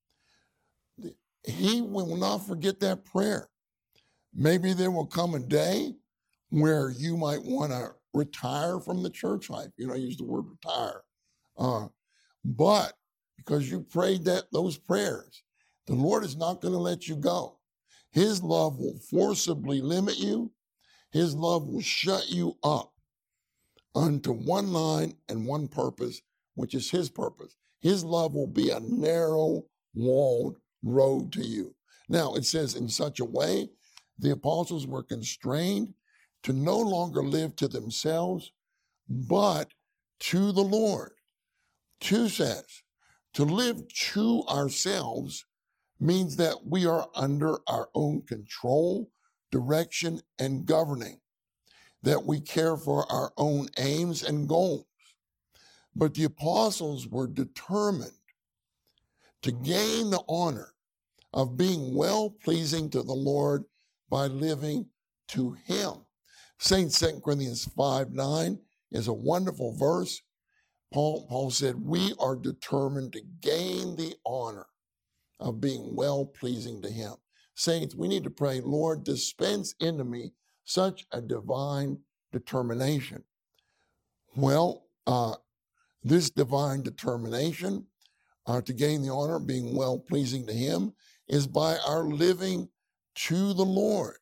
He will not forget that prayer. Maybe there will come a day where you might want to retire from the church life. You know, I use the word retire. But because you prayed those prayers, the Lord is not going to let you go. His love will forcibly limit you. His love will shut you up unto one line and one purpose, which is his purpose. His love will be a narrow, walled road to you. Now, it says in such a way, the apostles were constrained to no longer live to themselves, but to the Lord. 2 says, To live to ourselves means that we are under our own control, direction, and governing, that we care for our own aims and goals. But the apostles were determined to gain the honor of being well-pleasing to the Lord by living to him. Saints, 2 Corinthians 5:9 is a wonderful verse. Paul said, we are determined to gain the honor of being well-pleasing to him. Saints, we need to pray, Lord, dispense into me such a divine determination. Well, this divine determination to gain the honor of being well-pleasing to him is by our living to the Lord.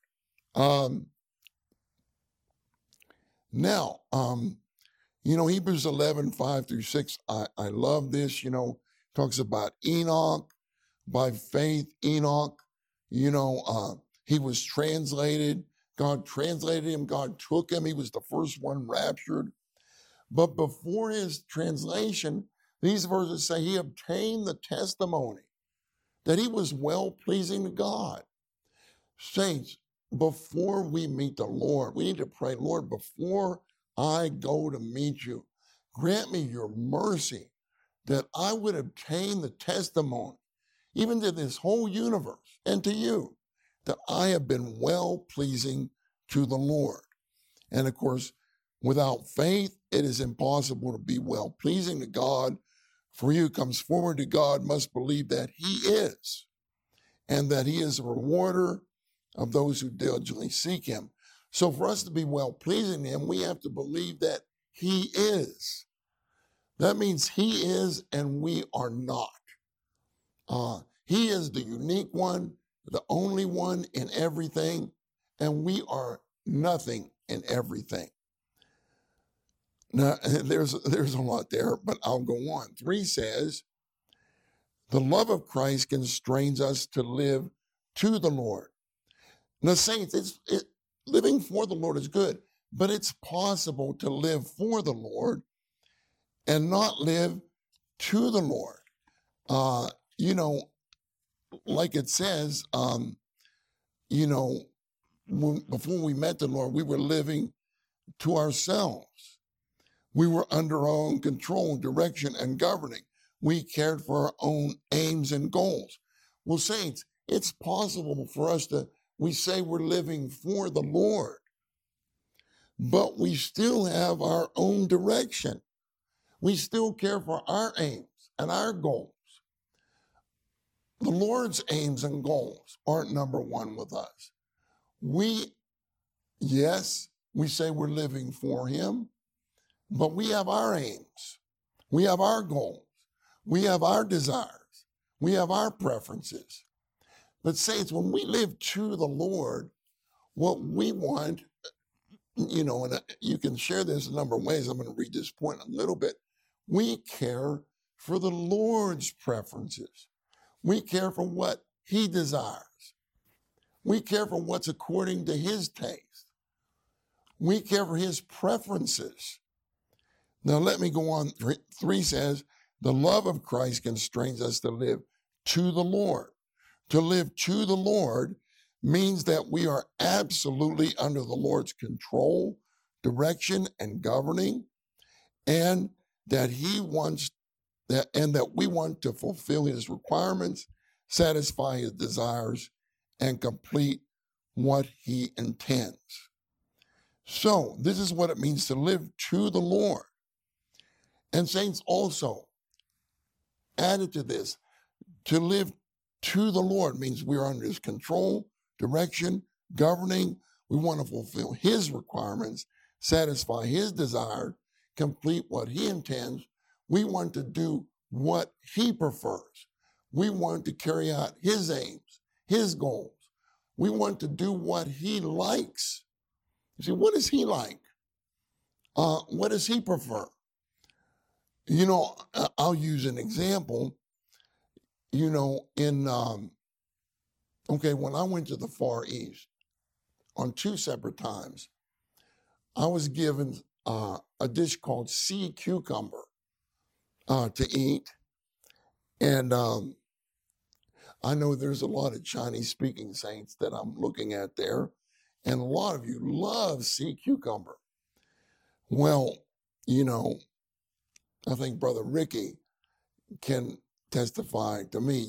Now, Hebrews 11:5-6, I love this, talks about Enoch. By faith, Enoch, he was translated. God translated him. God took him. He was the first one raptured. But before his translation, these verses say he obtained the testimony that he was well-pleasing to God. Saints, before we meet the Lord, we need to pray, Lord, before I go to meet you, grant me your mercy that I would obtain the testimony, even to this whole universe and to you, that I have been well-pleasing to the Lord. And of course, without faith, it is impossible to be well-pleasing to God. For he who comes forward to God must believe that he is, and that he is a rewarder of those who diligently seek him. So for us to be well-pleasing to him, we have to believe that he is. That means he is and we are not. He is the unique one, the only one in everything, and we are nothing in everything. Now, there's a lot there, but I'll go on. 3 says, the love of Christ constrains us to live to the Lord. Now, saints, living for the Lord is good, but it's possible to live for the Lord and not live to the Lord. Like it says, before we met the Lord, we were living to ourselves. We were under our own control, direction, and governing. We cared for our own aims and goals. Well, saints, it's possible for us we say we're living for the Lord, but we still have our own direction. We still care for our aims and our goals. The Lord's aims and goals aren't number one with us. Yes, we say we're living for him, but we have our aims. We have our goals. We have our desires. We have our preferences. But saints, when we live to the Lord, what we want, and you can share this a number of ways. I'm going to read this point a little bit. We care for the Lord's preferences. We care for what he desires. We care for what's according to his taste. We care for his preferences. Now let me go on. 3 says, the love of Christ constrains us to live to the Lord. To live to the Lord means that we are absolutely under the Lord's control, direction, and governing, and that we want to fulfill his requirements, satisfy his desires, and complete what he intends. So this is what it means to live to the Lord. And saints, also added to this, to live to the Lord means we are under his control, direction, governing. We want to fulfill his requirements, satisfy his desire, complete what he intends. We want to do what he prefers. We want to carry out his aims, his goals. We want to do what he likes. You see, what does he like? What does he prefer? I'll use an example. When I went to the Far East on 2 separate times, I was given a dish called sea cucumber to eat. And I know there's a lot of Chinese speaking saints that I'm looking at there, and a lot of you love sea cucumber. Well, you know, I think Brother Ricky can testify to me.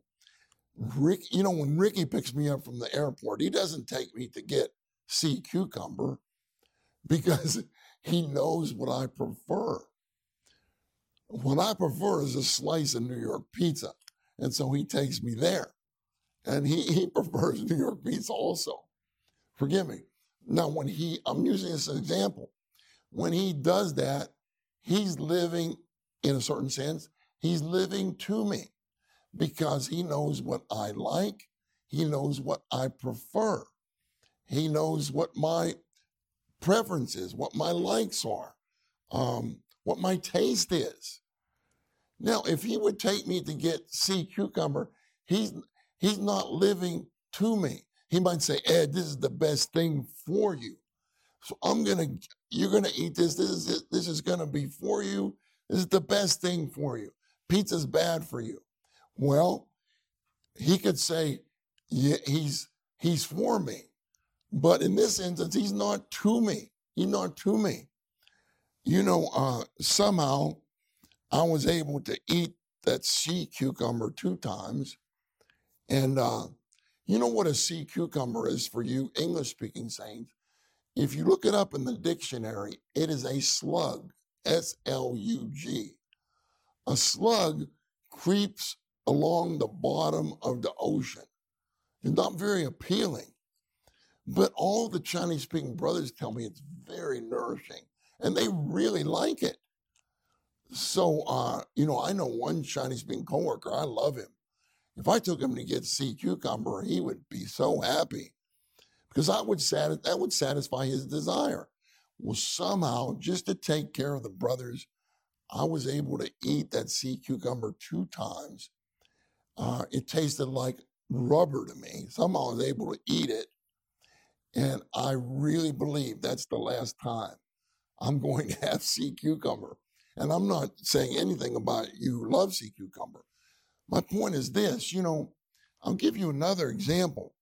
When Ricky picks me up from the airport, he doesn't take me to get sea cucumber because he knows what I prefer. What I prefer is a slice of New York pizza. And so he takes me there. And he prefers New York pizza also. Forgive me. Now, I'm using this as an example. When he does that, he's living, in a certain sense, he's living to me because he knows what I like. He knows what I prefer. He knows what my preference is, what my likes are, what my taste is. Now, if he would take me to get sea cucumber, he's not living to me. He might say, Ed, this is the best thing for you. So you're gonna eat this. This is gonna be for you. This is the best thing for you. Pizza's bad for you. Well, he could say, yeah, he's for me. But in this instance, he's not to me. He's not to me. Somehow I was able to eat that sea cucumber 2 times. And you know what a sea cucumber is for you English-speaking saints? If you look it up in the dictionary, it is a slug, S-L-U-G. A slug creeps along the bottom of the ocean. It's not very appealing. But all the Chinese-speaking brothers tell me it's very nourishing, and they really like it. So, I know one Chinese-speaking coworker, I love him. If I took him to get sea cucumber, he would be so happy because that would satisfy his desire. Well, somehow, just to take care of the brothers, I was able to eat that sea cucumber 2 times. It tasted like rubber to me. Somehow I was able to eat it. And I really believe that's the last time I'm going to have sea cucumber. And I'm not saying anything about you who love sea cucumber. My point is this, I'll give you another example.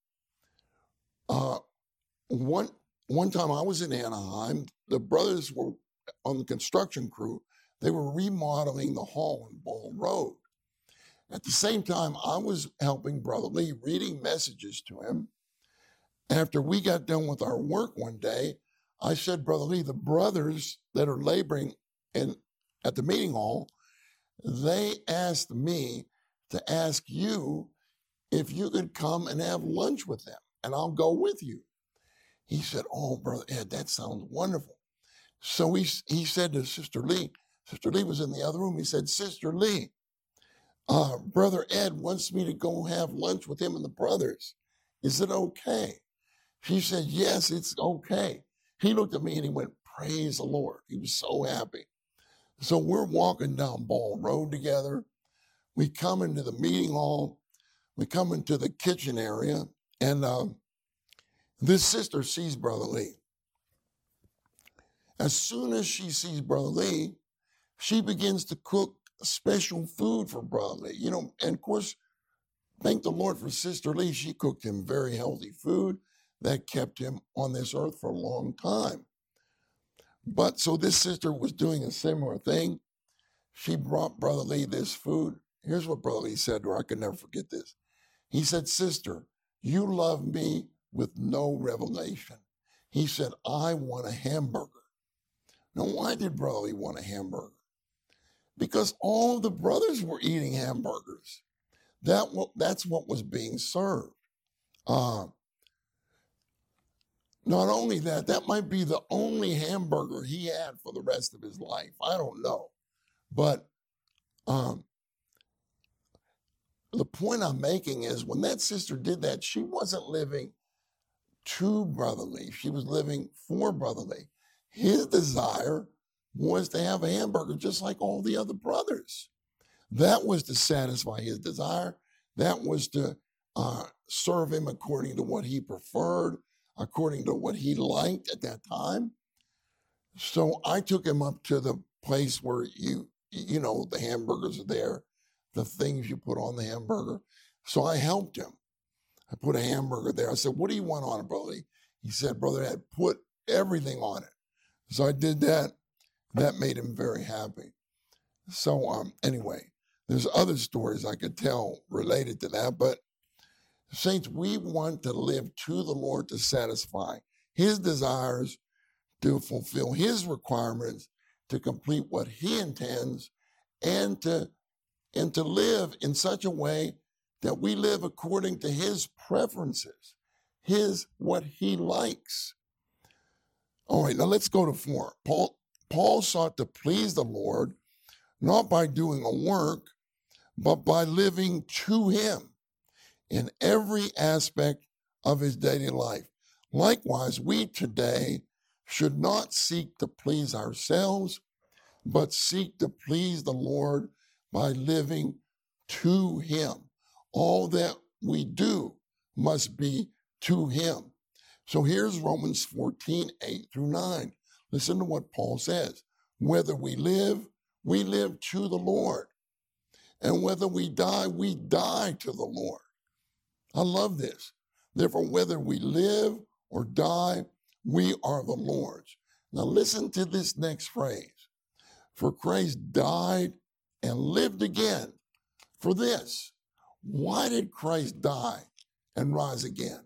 One time I was in Anaheim, the brothers were on the construction crew. They were remodeling the hall in Ball Road. At the same time, I was helping Brother Lee, reading messages to him. After we got done with our work one day, I said, Brother Lee, the brothers that are laboring at the meeting hall, they asked me to ask you if you could come and have lunch with them, and I'll go with you. He said, oh, Brother Ed, that sounds wonderful. So he said to Sister Lee was in the other room, he said, Sister Lee, Brother Ed wants me to go have lunch with him and the brothers. Is it okay? She said, yes, it's okay. He looked at me and he went, praise the Lord. He was so happy. So we're walking down Ball Road together. We come into the meeting hall. We come into the kitchen area. And this sister sees Brother Lee. As soon as she sees Brother Lee, she begins to cook special food for Brother Lee. And of course, thank the Lord for Sister Lee. She cooked him very healthy food that kept him on this earth for a long time. But so this sister was doing a similar thing. She brought Brother Lee this food. Here's what Brother Lee said to her. I can never forget this. He said, Sister, you love me with no revelation. He said, I want a hamburger. Now, why did Brother Lee want a hamburger? Because all the brothers were eating hamburgers. That's what was being served. Not only that, that might be the only hamburger he had for the rest of his life. I don't know. But the point I'm making is when that sister did that, she wasn't living to Brother Lee. She was living for Brother Lee. His desire was to have a hamburger just like all the other brothers. That was to satisfy his desire. That was to serve him according to what he preferred, according to what he liked at that time. So I took him up to the place where the hamburgers are there. the things you put on the hamburger. So I helped him. I put a hamburger there. I said, what do you want on it, brother? He said, brother Ed, put everything on it. So I did that. That made him very happy. So anyway, there's other stories I could tell related to that, but saints, we want to live to the Lord to satisfy his desires, to fulfill his requirements, to complete what he intends, and to live in such a way that we live according to his preferences, what he likes. All right, now let's go to 4. Paul sought to please the Lord, not by doing a work, but by living to him in every aspect of his daily life. Likewise, we today should not seek to please ourselves, but seek to please the Lord by living to him. All that we do must be to him. So here's Romans 14, 8-9. Listen to what Paul says. Whether we live to the Lord. And whether we die to the Lord. I love this. Therefore, whether we live or die, we are the Lord's. Now listen to this next phrase. For Christ died and lived again for this. Why did Christ die and rise again?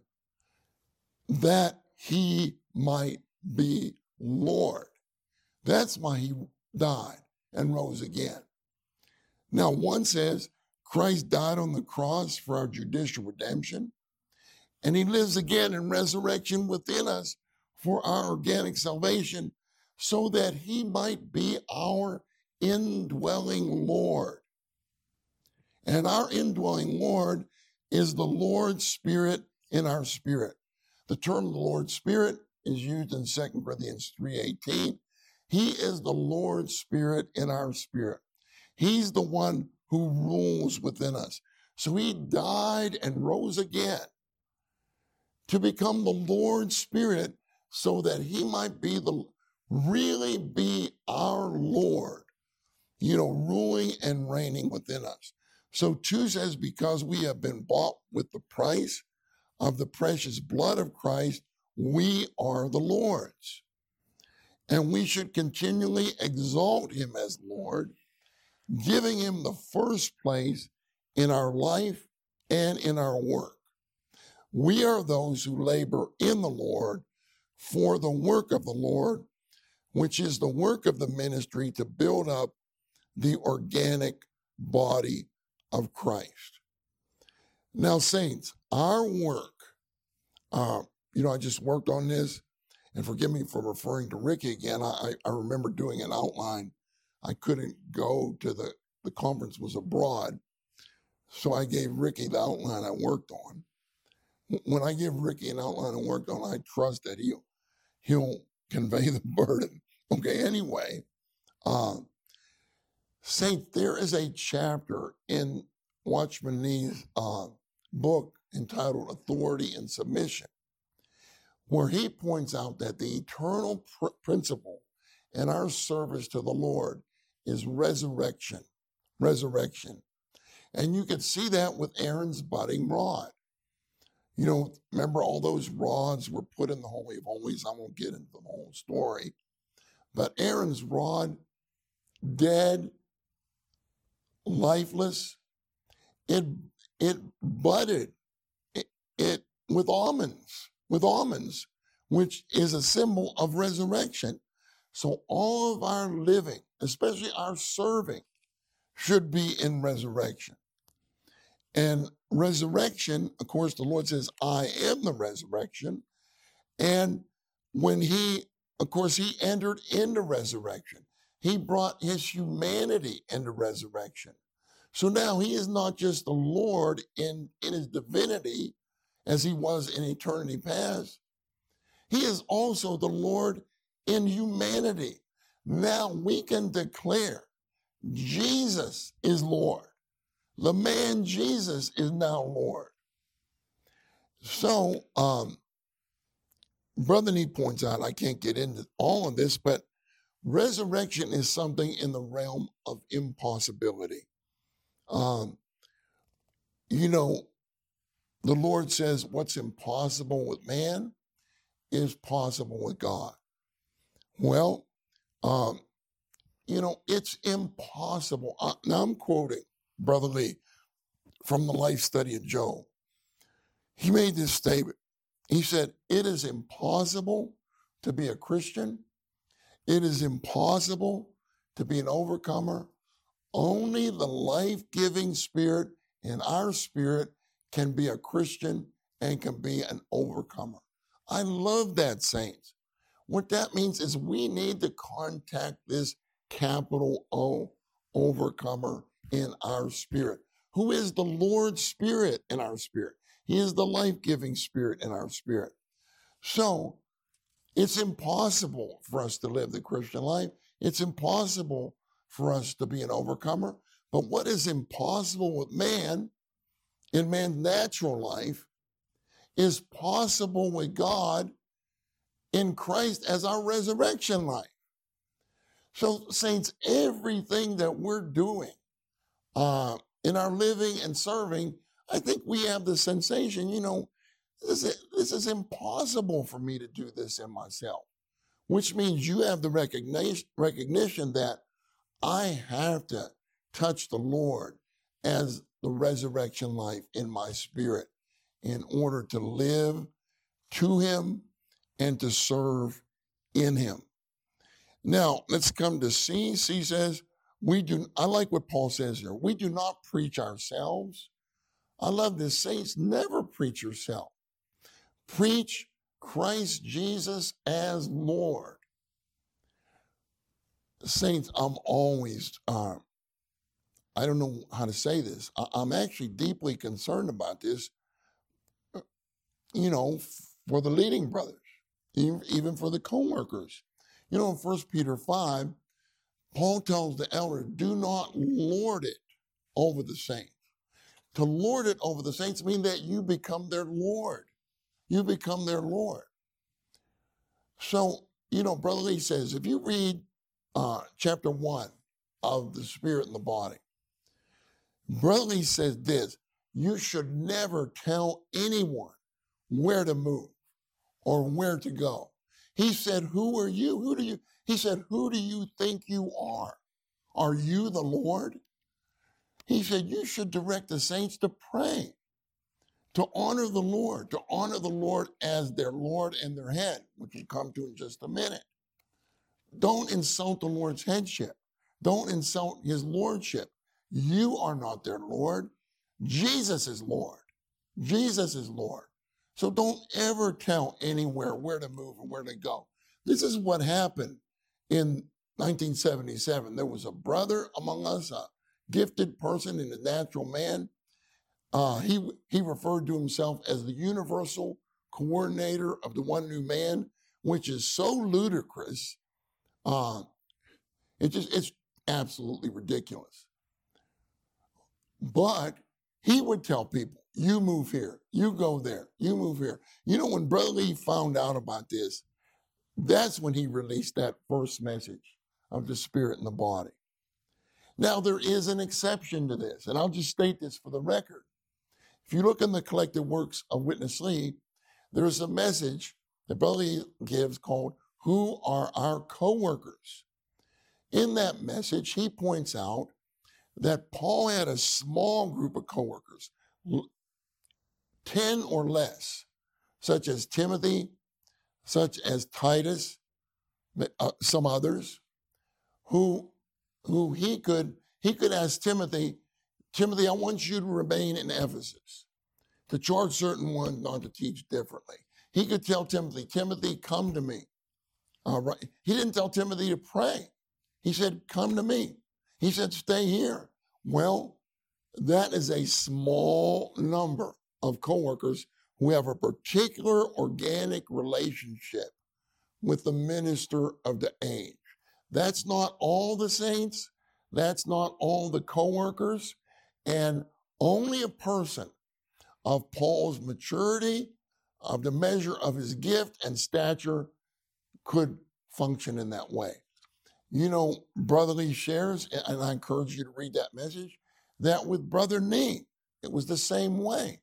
That he might be Lord. That's why he died and rose again. Now, one says Christ died on the cross for our judicial redemption, and he lives again in resurrection within us for our organic salvation, so that he might be our indwelling Lord. And our indwelling Lord is the Lord's Spirit in our spirit. The term the Lord's Spirit is used in 2 Corinthians 3:18. He is the Lord's Spirit in our spirit. He's the one who rules within us. So he died and rose again to become the Lord's Spirit so that he might really be our Lord, ruling and reigning within us. So 2 says, because we have been bought with the price of the precious blood of Christ, we are the Lord's. And we should continually exalt him as Lord, giving him the first place in our life and in our work. We are those who labor in the Lord for the work of the Lord, which is the work of the ministry to build up the organic body of Christ. Now, saints, our work, I just worked on this, and forgive me for referring to Ricky again. I remember doing an outline. I couldn't go to the conference was abroad, so I gave Ricky the outline I worked on. When I give Ricky an outline I worked on, I trust that he'll convey the burden. Okay, anyway, Saint, there is a chapter in Watchman Nee's book entitled Authority and Submission, where he points out that the eternal principle in our service to the Lord is resurrection. And you can see that with Aaron's budding rod. Remember all those rods were put in the Holy of Holies. I won't get into the whole story. But Aaron's rod, dead, lifeless, it budded it with almonds, which is a symbol of resurrection. So all of our living, especially our serving, should be in resurrection. And resurrection, of course, the Lord says, I am the resurrection. And when he entered into resurrection. He brought his humanity into resurrection. So now he is not just the Lord in his divinity as he was in eternity past. He is also the Lord in humanity. Now we can declare Jesus is Lord. The man Jesus is now Lord. So, Brother Nee points out, I can't get into all of this, but resurrection is something in the realm of impossibility. Um, you know, the Lord says what's impossible with man is possible with God. Well, um, it's impossible. Now I'm quoting Brother Lee from the life study of Job. He made this statement. He said, it is impossible to be a Christian. It is impossible to be an overcomer. Only the life-giving spirit in our spirit can be a Christian and can be an overcomer. I love that, saints. What that means is we need to contact this capital O overcomer in our spirit, who is the Lord's Spirit in our spirit. He is the life-giving spirit in our spirit. So it's impossible for us to live the Christian life. It's impossible for us to be an overcomer. But what is impossible with man in man's natural life is possible with God in Christ as our resurrection life. So, saints, everything that we're doing in our living and serving, I think we have the sensation, this is impossible for me to do this in myself, which means you have the recognition that I have to touch the Lord as the resurrection life in my spirit in order to live to him and to serve in him. Now, let's come to C. C says, I like what Paul says here. We do not preach ourselves. I love this. Saints, never preach yourself. Preach Christ Jesus as Lord. Saints, I'm always, I don't know how to say this. I'm actually deeply concerned about this, for the leading brothers, even for the co-workers. In 1 Peter 5, Paul tells the elder, do not lord it over the saints. To lord it over the saints means that you become their Lord. You become their Lord. So, Brother Lee says, if you read chapter 1 of the Spirit and the Body, Brother Lee says this, you should never tell anyone where to move or where to go. He said, who are you? He said, who do you think you are? Are you the Lord? He said, you should direct the saints to pray, to honor the Lord as their Lord and their head, which we'll come to in just a minute. Don't insult the Lord's headship. Don't insult his lordship. You are not their Lord. Jesus is Lord. Jesus is Lord. So don't ever tell anywhere where to move and where to go. This is what happened in 1977. There was a brother among us, a gifted person in the natural man. He referred to himself as the universal coordinator of the one new man, which is so ludicrous. It's absolutely ridiculous. But he would tell people, you move here, you go there, you move here. When Brother Lee found out about this, that's when he released that first message of the Spirit and the Body. Now, there is an exception to this, and I'll just state this for the record. If you look in the collected works of Witness Lee, there is a message that Brother Lee gives called, Who Are Our Co-workers? In that message, he points out that Paul had a small group of co-workers, 10 or less, such as Timothy, such as Titus, some others, who he could ask Timothy, I want you to remain in Ephesus, to charge certain ones not to teach differently. He could tell Timothy, come to me. All right. He didn't tell Timothy to pray. He said, come to me. He said, stay here. Well, that is a small number of co-workers who have a particular organic relationship with the minister of the age. That's not all the saints. That's not all the co-workers. And only a person of Paul's maturity, of the measure of his gift and stature, could function in that way. Brother Lee shares, and I encourage you to read that message, that with Brother Nee, it was the same way.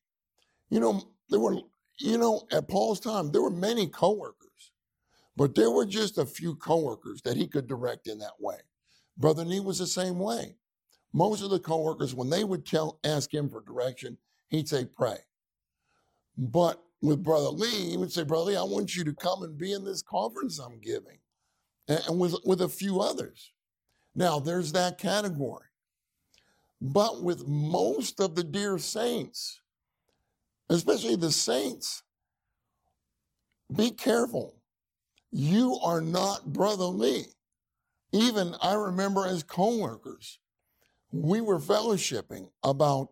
At Paul's time, there were many coworkers, but there were just a few coworkers that he could direct in that way. Brother Nee was the same way. Most of the coworkers, when they would ask him for direction, he'd say, pray. But with Brother Lee, he would say, Brother Lee, I want you to come and be in this conference I'm giving, and with a few others. Now, there's that category. But with most of the dear saints, especially the saints, be careful. You are not Brother Lee. Even I remember as co-workers, we were fellowshipping about,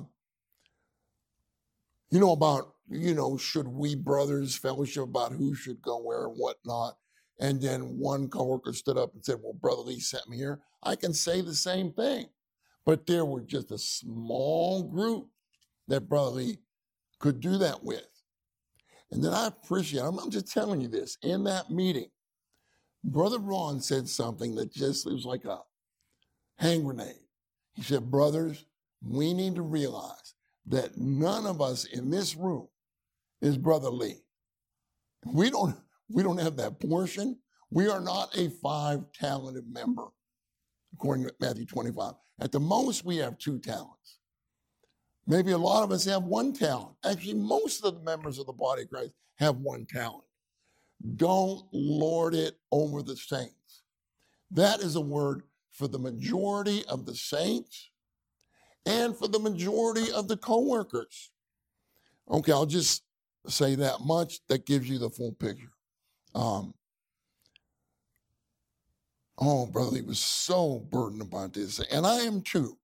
should we brothers fellowship about who should go where and whatnot. And then one coworker stood up and said, well, Brother Lee sent me here. I can say the same thing. But there were just a small group that Brother Lee could do that with. And then I appreciate, I'm just telling you this, in that meeting, Brother Ron said something that just, it was like a hand grenade. He said, brothers, we need to realize that none of us in this room is Brother Lee. We don't have that portion. We are not a 5-talented member, according to Matthew 25. At the most, we have 2 talents. Maybe a lot of us have 1 talent. Actually, most of the members of the body of Christ have 1 talent. Don't lord it over the saints. That is a word for the majority of the saints and for the majority of the co-workers. Okay, I'll just say that much. That gives you the full picture. Brother Lee was so burdened about this. And I am too.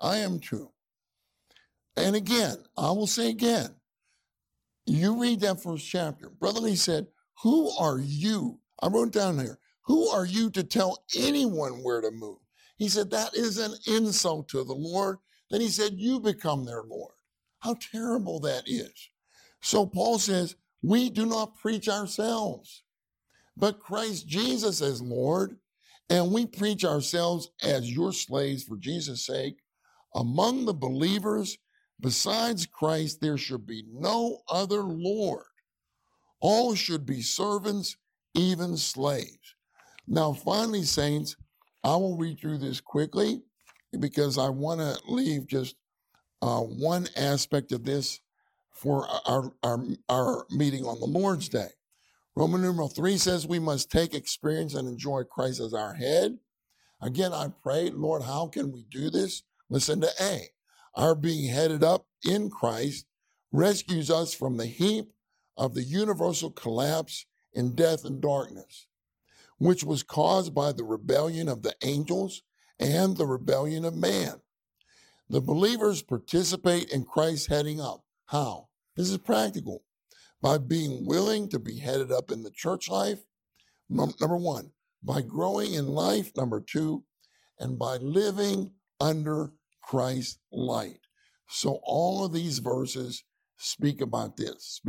And again, I will say again, you read that first chapter. Brother Lee said, who are you? I wrote down here, who are you to tell anyone where to move? He said, that is an insult to the Lord. Then he said, you become their Lord. How terrible that is. So Paul says, we do not preach ourselves, but Christ Jesus as Lord, and we preach ourselves as your slaves for Jesus' sake. Among the believers, besides Christ, there should be no other Lord. All should be servants, even slaves. Now, finally, saints, I will read through this quickly because I want to leave just one aspect of this for our meeting on the Lord's Day. Roman numeral 3 says we must take experience and enjoy Christ as our head. Again, I pray, Lord, how can we do this? Listen to A. Our being headed up in Christ rescues us from the heap of the universal collapse in death and darkness, which was caused by the rebellion of the angels and the rebellion of man. The believers participate in Christ's heading up. How? This is practical. By being willing to be headed up in the church life, number 1, by growing in life, number 2, and by living under Christ's light. So all of these verses speak about this.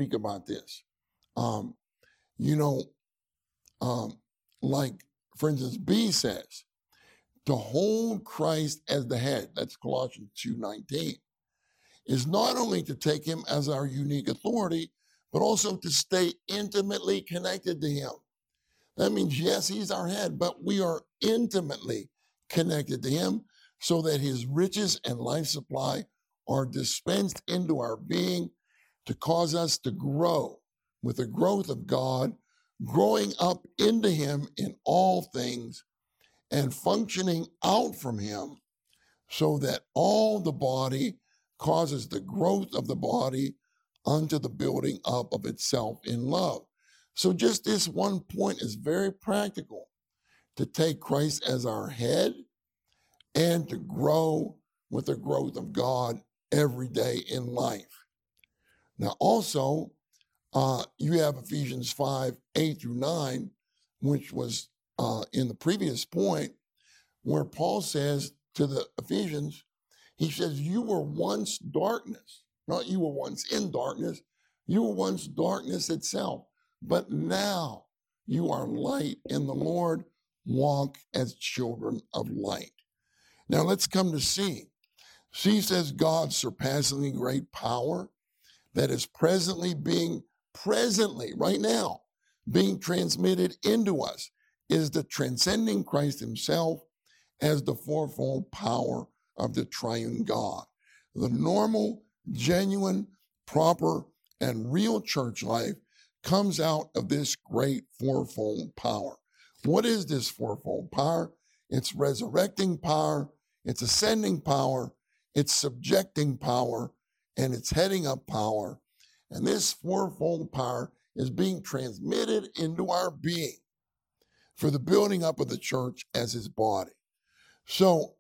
Like, for instance, B says, to hold Christ as the head, that's Colossians 2:19, is not only to take him as our unique authority, but also to stay intimately connected to him. That means, yes, he's our head, but we are intimately connected to him so that his riches and life supply are dispensed into our being to cause us to grow with the growth of God, growing up into him in all things and functioning out from him so that all the body causes the growth of the body unto the building up of itself in love. So just this one point is very practical, to take Christ as our head and to grow with the growth of God every day in life. Now also, you have Ephesians 5:8-9, which was in the previous point, where Paul says to the Ephesians, he says, you were once darkness. Not you were once in darkness. You were once darkness itself. But now you are light in the Lord. Walk as children of light. Now let's come to C. C says God's surpassingly great power that is presently, right now, being transmitted into us is the transcending Christ himself as the fourfold power of the triune God. The normal, genuine, proper, and real church life comes out of this great fourfold power. What is this fourfold power? It's resurrecting power, it's ascending power, it's subjecting power, and it's heading up power. And this fourfold power is being transmitted into our being for the building up of the church as his body. So,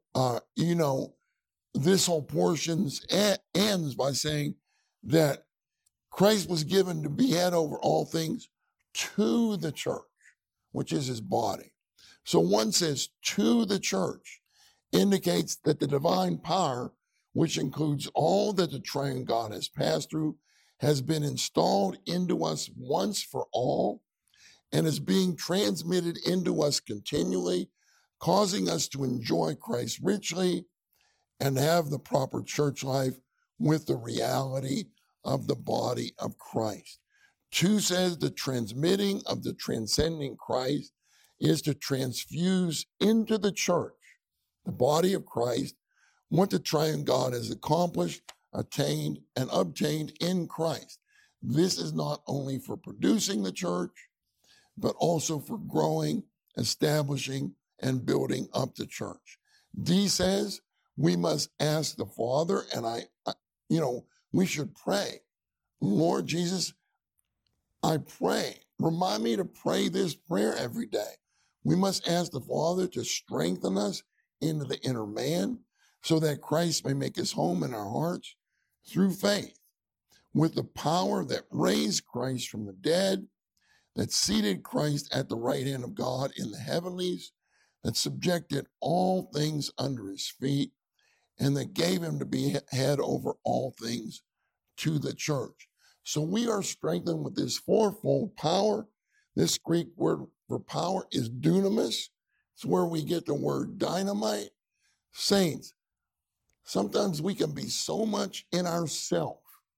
this whole portion ends by saying that Christ was given to be head over all things to the church, which is his body. So one says to the church indicates that the divine power, which includes all that the triune God has passed through, has been installed into us once for all and is being transmitted into us continually, causing us to enjoy Christ richly and have the proper church life with the reality of the body of Christ. 2 says the transmitting of the transcending Christ is to transfuse into the church, the body of Christ, what the triune God has accomplished, attained, and obtained in Christ. This is not only for producing the church, but also for growing, establishing, and building up the church. D says we must ask the Father, and we should pray. Lord Jesus, I pray. Remind me to pray this prayer every day. We must ask the Father to strengthen us into the inner man so that Christ may make his home in our hearts through faith, with the power that raised Christ from the dead, that seated Christ at the right hand of God in the heavenlies, that subjected all things under his feet, and that gave him to be head over all things to the church. So we are strengthened with this fourfold power. This Greek word for power is dunamis. It's where we get the word dynamite. Saints, sometimes we can be so much in ourselves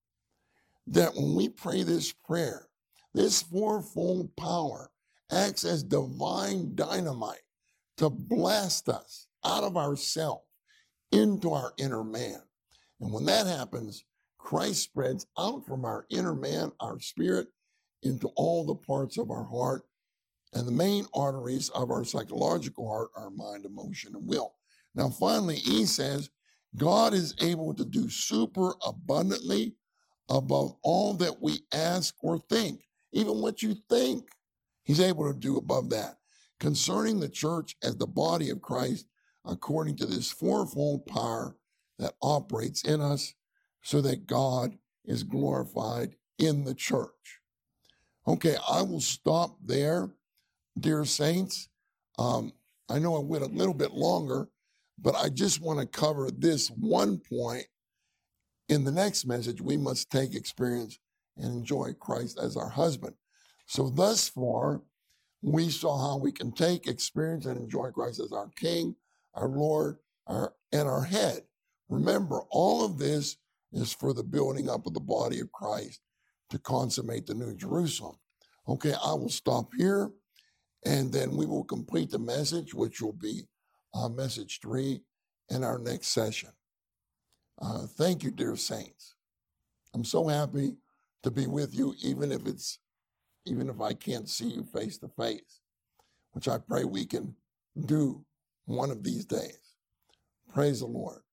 that when we pray this prayer, this fourfold power acts as divine dynamite to blast us out of ourselves into our inner man. And when that happens, Christ spreads out from our inner man, our spirit, into all the parts of our heart. And the main arteries of our psychological heart are mind, emotion, and will. Now, finally, E says, God is able to do super abundantly above all that we ask or think. Even what you think, he's able to do above that. Concerning the church as the body of Christ, according to this fourfold power that operates in us, so that God is glorified in the church. Okay, I will stop there, dear saints. I know I went a little bit longer, but I just want to cover this one point. In the next message, we must take experience and enjoy Christ as our husband. So thus far, we saw how we can take experience and enjoy Christ as our King, our Lord, and our head. Remember, all of this is for the building up of the body of Christ to consummate the New Jerusalem. Okay, I will stop here, and then we will complete the message, which will be message 3 in our next session. Thank you, dear saints. I'm so happy to be with you, even if I can't see you face to face, which I pray we can do one of these days. Praise the Lord.